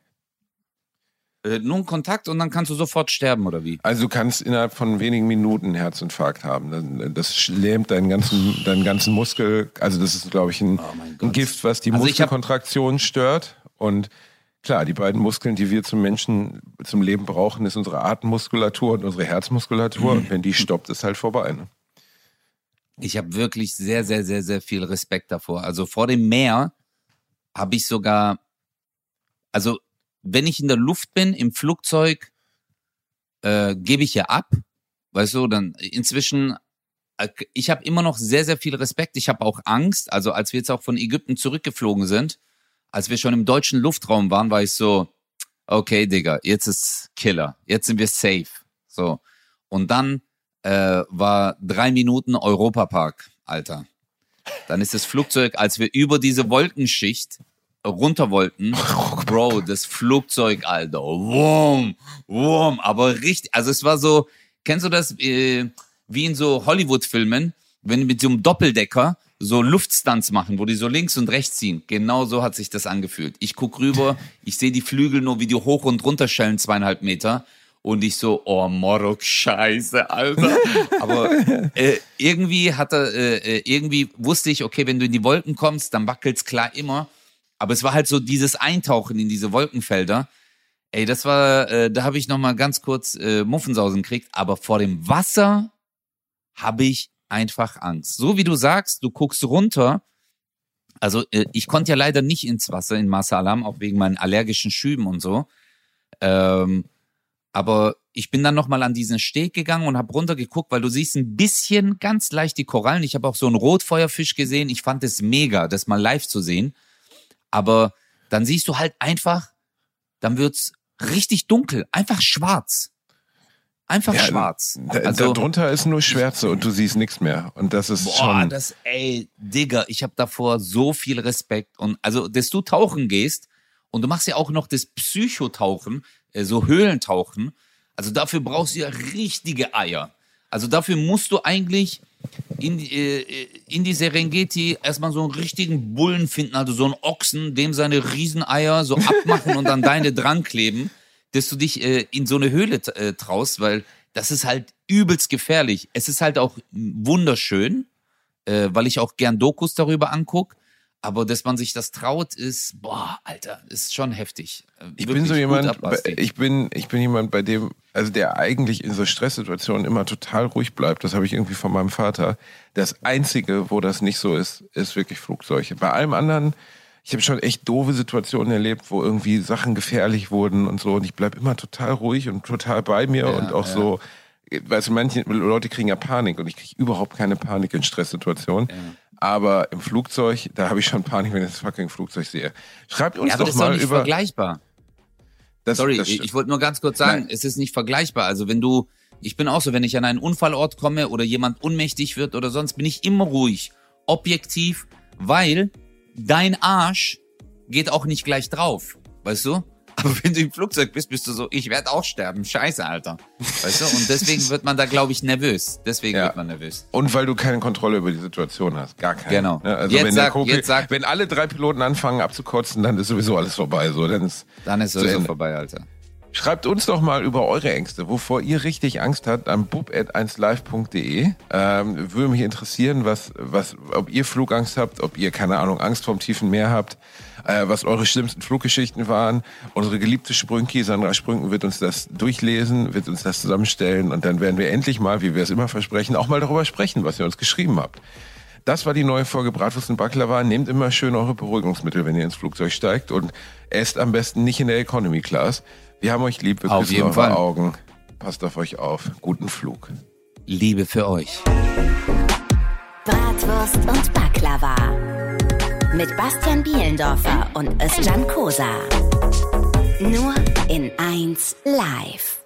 Äh, nur einen Kontakt und dann kannst du sofort sterben, oder wie? Also du kannst innerhalb von wenigen Minuten einen Herzinfarkt haben. Das lähmt deinen ganzen, deinen ganzen Muskel. Also das ist, glaube ich, ein, oh ein Gift, was die also Muskelkontraktion stört. Und klar, die beiden Muskeln, die wir zum Menschen, zum Leben brauchen, ist unsere Atemmuskulatur und unsere Herzmuskulatur. Mhm. Und wenn die stoppt, ist halt vorbei. Ne? Ich habe wirklich sehr, sehr, sehr, sehr viel Respekt davor. Also vor dem Meer habe ich sogar, also wenn ich in der Luft bin, im Flugzeug, äh, gebe ich ja ab. Weißt du, dann inzwischen, äh, ich habe immer noch sehr, sehr viel Respekt. Ich habe auch Angst. Also als wir jetzt auch von Ägypten zurückgeflogen sind, als wir schon im deutschen Luftraum waren, war ich so, okay, Digga, jetzt ist Killer. Jetzt sind wir safe. So. Und dann äh, war drei Minuten Europapark, Alter. Dann ist das Flugzeug, als wir über diese Wolkenschicht runter wollten, Bro, das Flugzeug, Alter, wumm, wumm, aber richtig, also es war so, kennst du das, äh, wie in so Hollywood-Filmen, wenn die mit so einem Doppeldecker so Luftstunts machen, wo die so links und rechts ziehen. Genau so hat sich das angefühlt. Ich guck rüber, ich sehe die Flügel nur, wie die hoch und runter schellen, zweieinhalb Meter. Und ich so, oh, Morok, scheiße, Alter. Aber äh, irgendwie hat er, äh, irgendwie wusste ich, okay, wenn du in die Wolken kommst, dann wackelt's klar immer. Aber es war halt so dieses Eintauchen in diese Wolkenfelder. Ey, das war, äh, da habe ich nochmal ganz kurz äh, Muffensausen gekriegt. Aber vor dem Wasser habe ich einfach Angst. So wie du sagst, du guckst runter. Also äh, ich konnte ja leider nicht ins Wasser in Marsa Alam, auch wegen meinen allergischen Schüben und so. Ähm, aber ich bin dann nochmal an diesen Steg gegangen und habe runtergeguckt, weil du siehst ein bisschen ganz leicht die Korallen. Ich habe auch so einen Rotfeuerfisch gesehen. Ich fand es mega, das mal live zu sehen. Aber dann siehst du halt einfach, dann wird's richtig dunkel, einfach schwarz. Einfach ja, schwarz. Also, darunter ist nur Schwärze und du siehst nichts mehr. Und das ist boah, schon... das, ey, Digga, ich habe davor so viel Respekt. Und also, dass du tauchen gehst und du machst ja auch noch das Psychotauchen, äh, so Höhlentauchen. Also dafür brauchst du ja richtige Eier. Also dafür musst du eigentlich in, äh, in die Serengeti erstmal so einen richtigen Bullen finden, also so einen Ochsen, dem seine Rieseneier so abmachen und an deine dran kleben, dass du dich äh, in so eine Höhle äh, traust, weil das ist halt übelst gefährlich. Es ist halt auch wunderschön, äh, weil ich auch gern Dokus darüber angucke. Aber dass man sich das traut, ist, boah, Alter, ist schon heftig. Ich bin so jemand, ich bin, ich bin jemand, bei dem, also der eigentlich in so Stresssituationen immer total ruhig bleibt. Das habe ich irgendwie von meinem Vater. Das Einzige, wo das nicht so ist, ist wirklich Flugzeuge. Bei allem anderen, ich habe schon echt doofe Situationen erlebt, wo irgendwie Sachen gefährlich wurden und so. Und ich bleibe immer total ruhig und total bei mir ja, und auch ja. so, weißt du, manche Leute kriegen ja Panik und ich kriege überhaupt keine Panik in Stresssituationen. Ja. Aber im Flugzeug, da habe ich schon Panik, wenn ich das fucking Flugzeug sehe. Schreibt uns ja, aber doch das mal ist doch nicht über... vergleichbar. Das, Sorry, das ich, ich wollte nur ganz kurz sagen, Nein. es ist nicht vergleichbar. Also wenn du, ich bin auch so, wenn ich an einen Unfallort komme oder jemand ohnmächtig wird oder sonst, bin ich immer ruhig, objektiv, weil dein Arsch geht auch nicht gleich drauf, weißt du? Aber wenn du im Flugzeug bist, bist du so, ich werde auch sterben. Scheiße, Alter. Weißt du? Und deswegen wird man da, glaube ich, nervös. Deswegen ja. wird man nervös. Und weil du keine Kontrolle über die Situation hast. Gar keine. Genau. Also jetzt wenn, sag, Koki, jetzt sag, wenn alle drei Piloten anfangen abzukotzen, dann ist sowieso alles vorbei. So, dann ist, dann ist sowieso vorbei, Alter. Schreibt uns doch mal über eure Ängste, wovor ihr richtig Angst habt, an bub at eins live punkt de. Ähm, würde mich interessieren, was, was, ob ihr Flugangst habt, ob ihr, keine Ahnung, Angst vorm tiefen Meer habt, äh, was eure schlimmsten Fluggeschichten waren. Unsere geliebte Sprünki, Sandra Sprünken, wird uns das durchlesen, wird uns das zusammenstellen und dann werden wir endlich mal, wie wir es immer versprechen, auch mal darüber sprechen, was ihr uns geschrieben habt. Das war die neue Folge Bratwurst und Baklava. Nehmt immer schön eure Beruhigungsmittel, wenn ihr ins Flugzeug steigt und esst am besten nicht in der Economy Class. Wir haben euch lieb, wir auf küssen jeden eure Fall. Augen. Passt auf euch auf. Guten Flug. Liebe für euch. Bratwurst und Baklava. Mit Bastian Bielendorfer und Özcan Kosa. Nur in eins Live.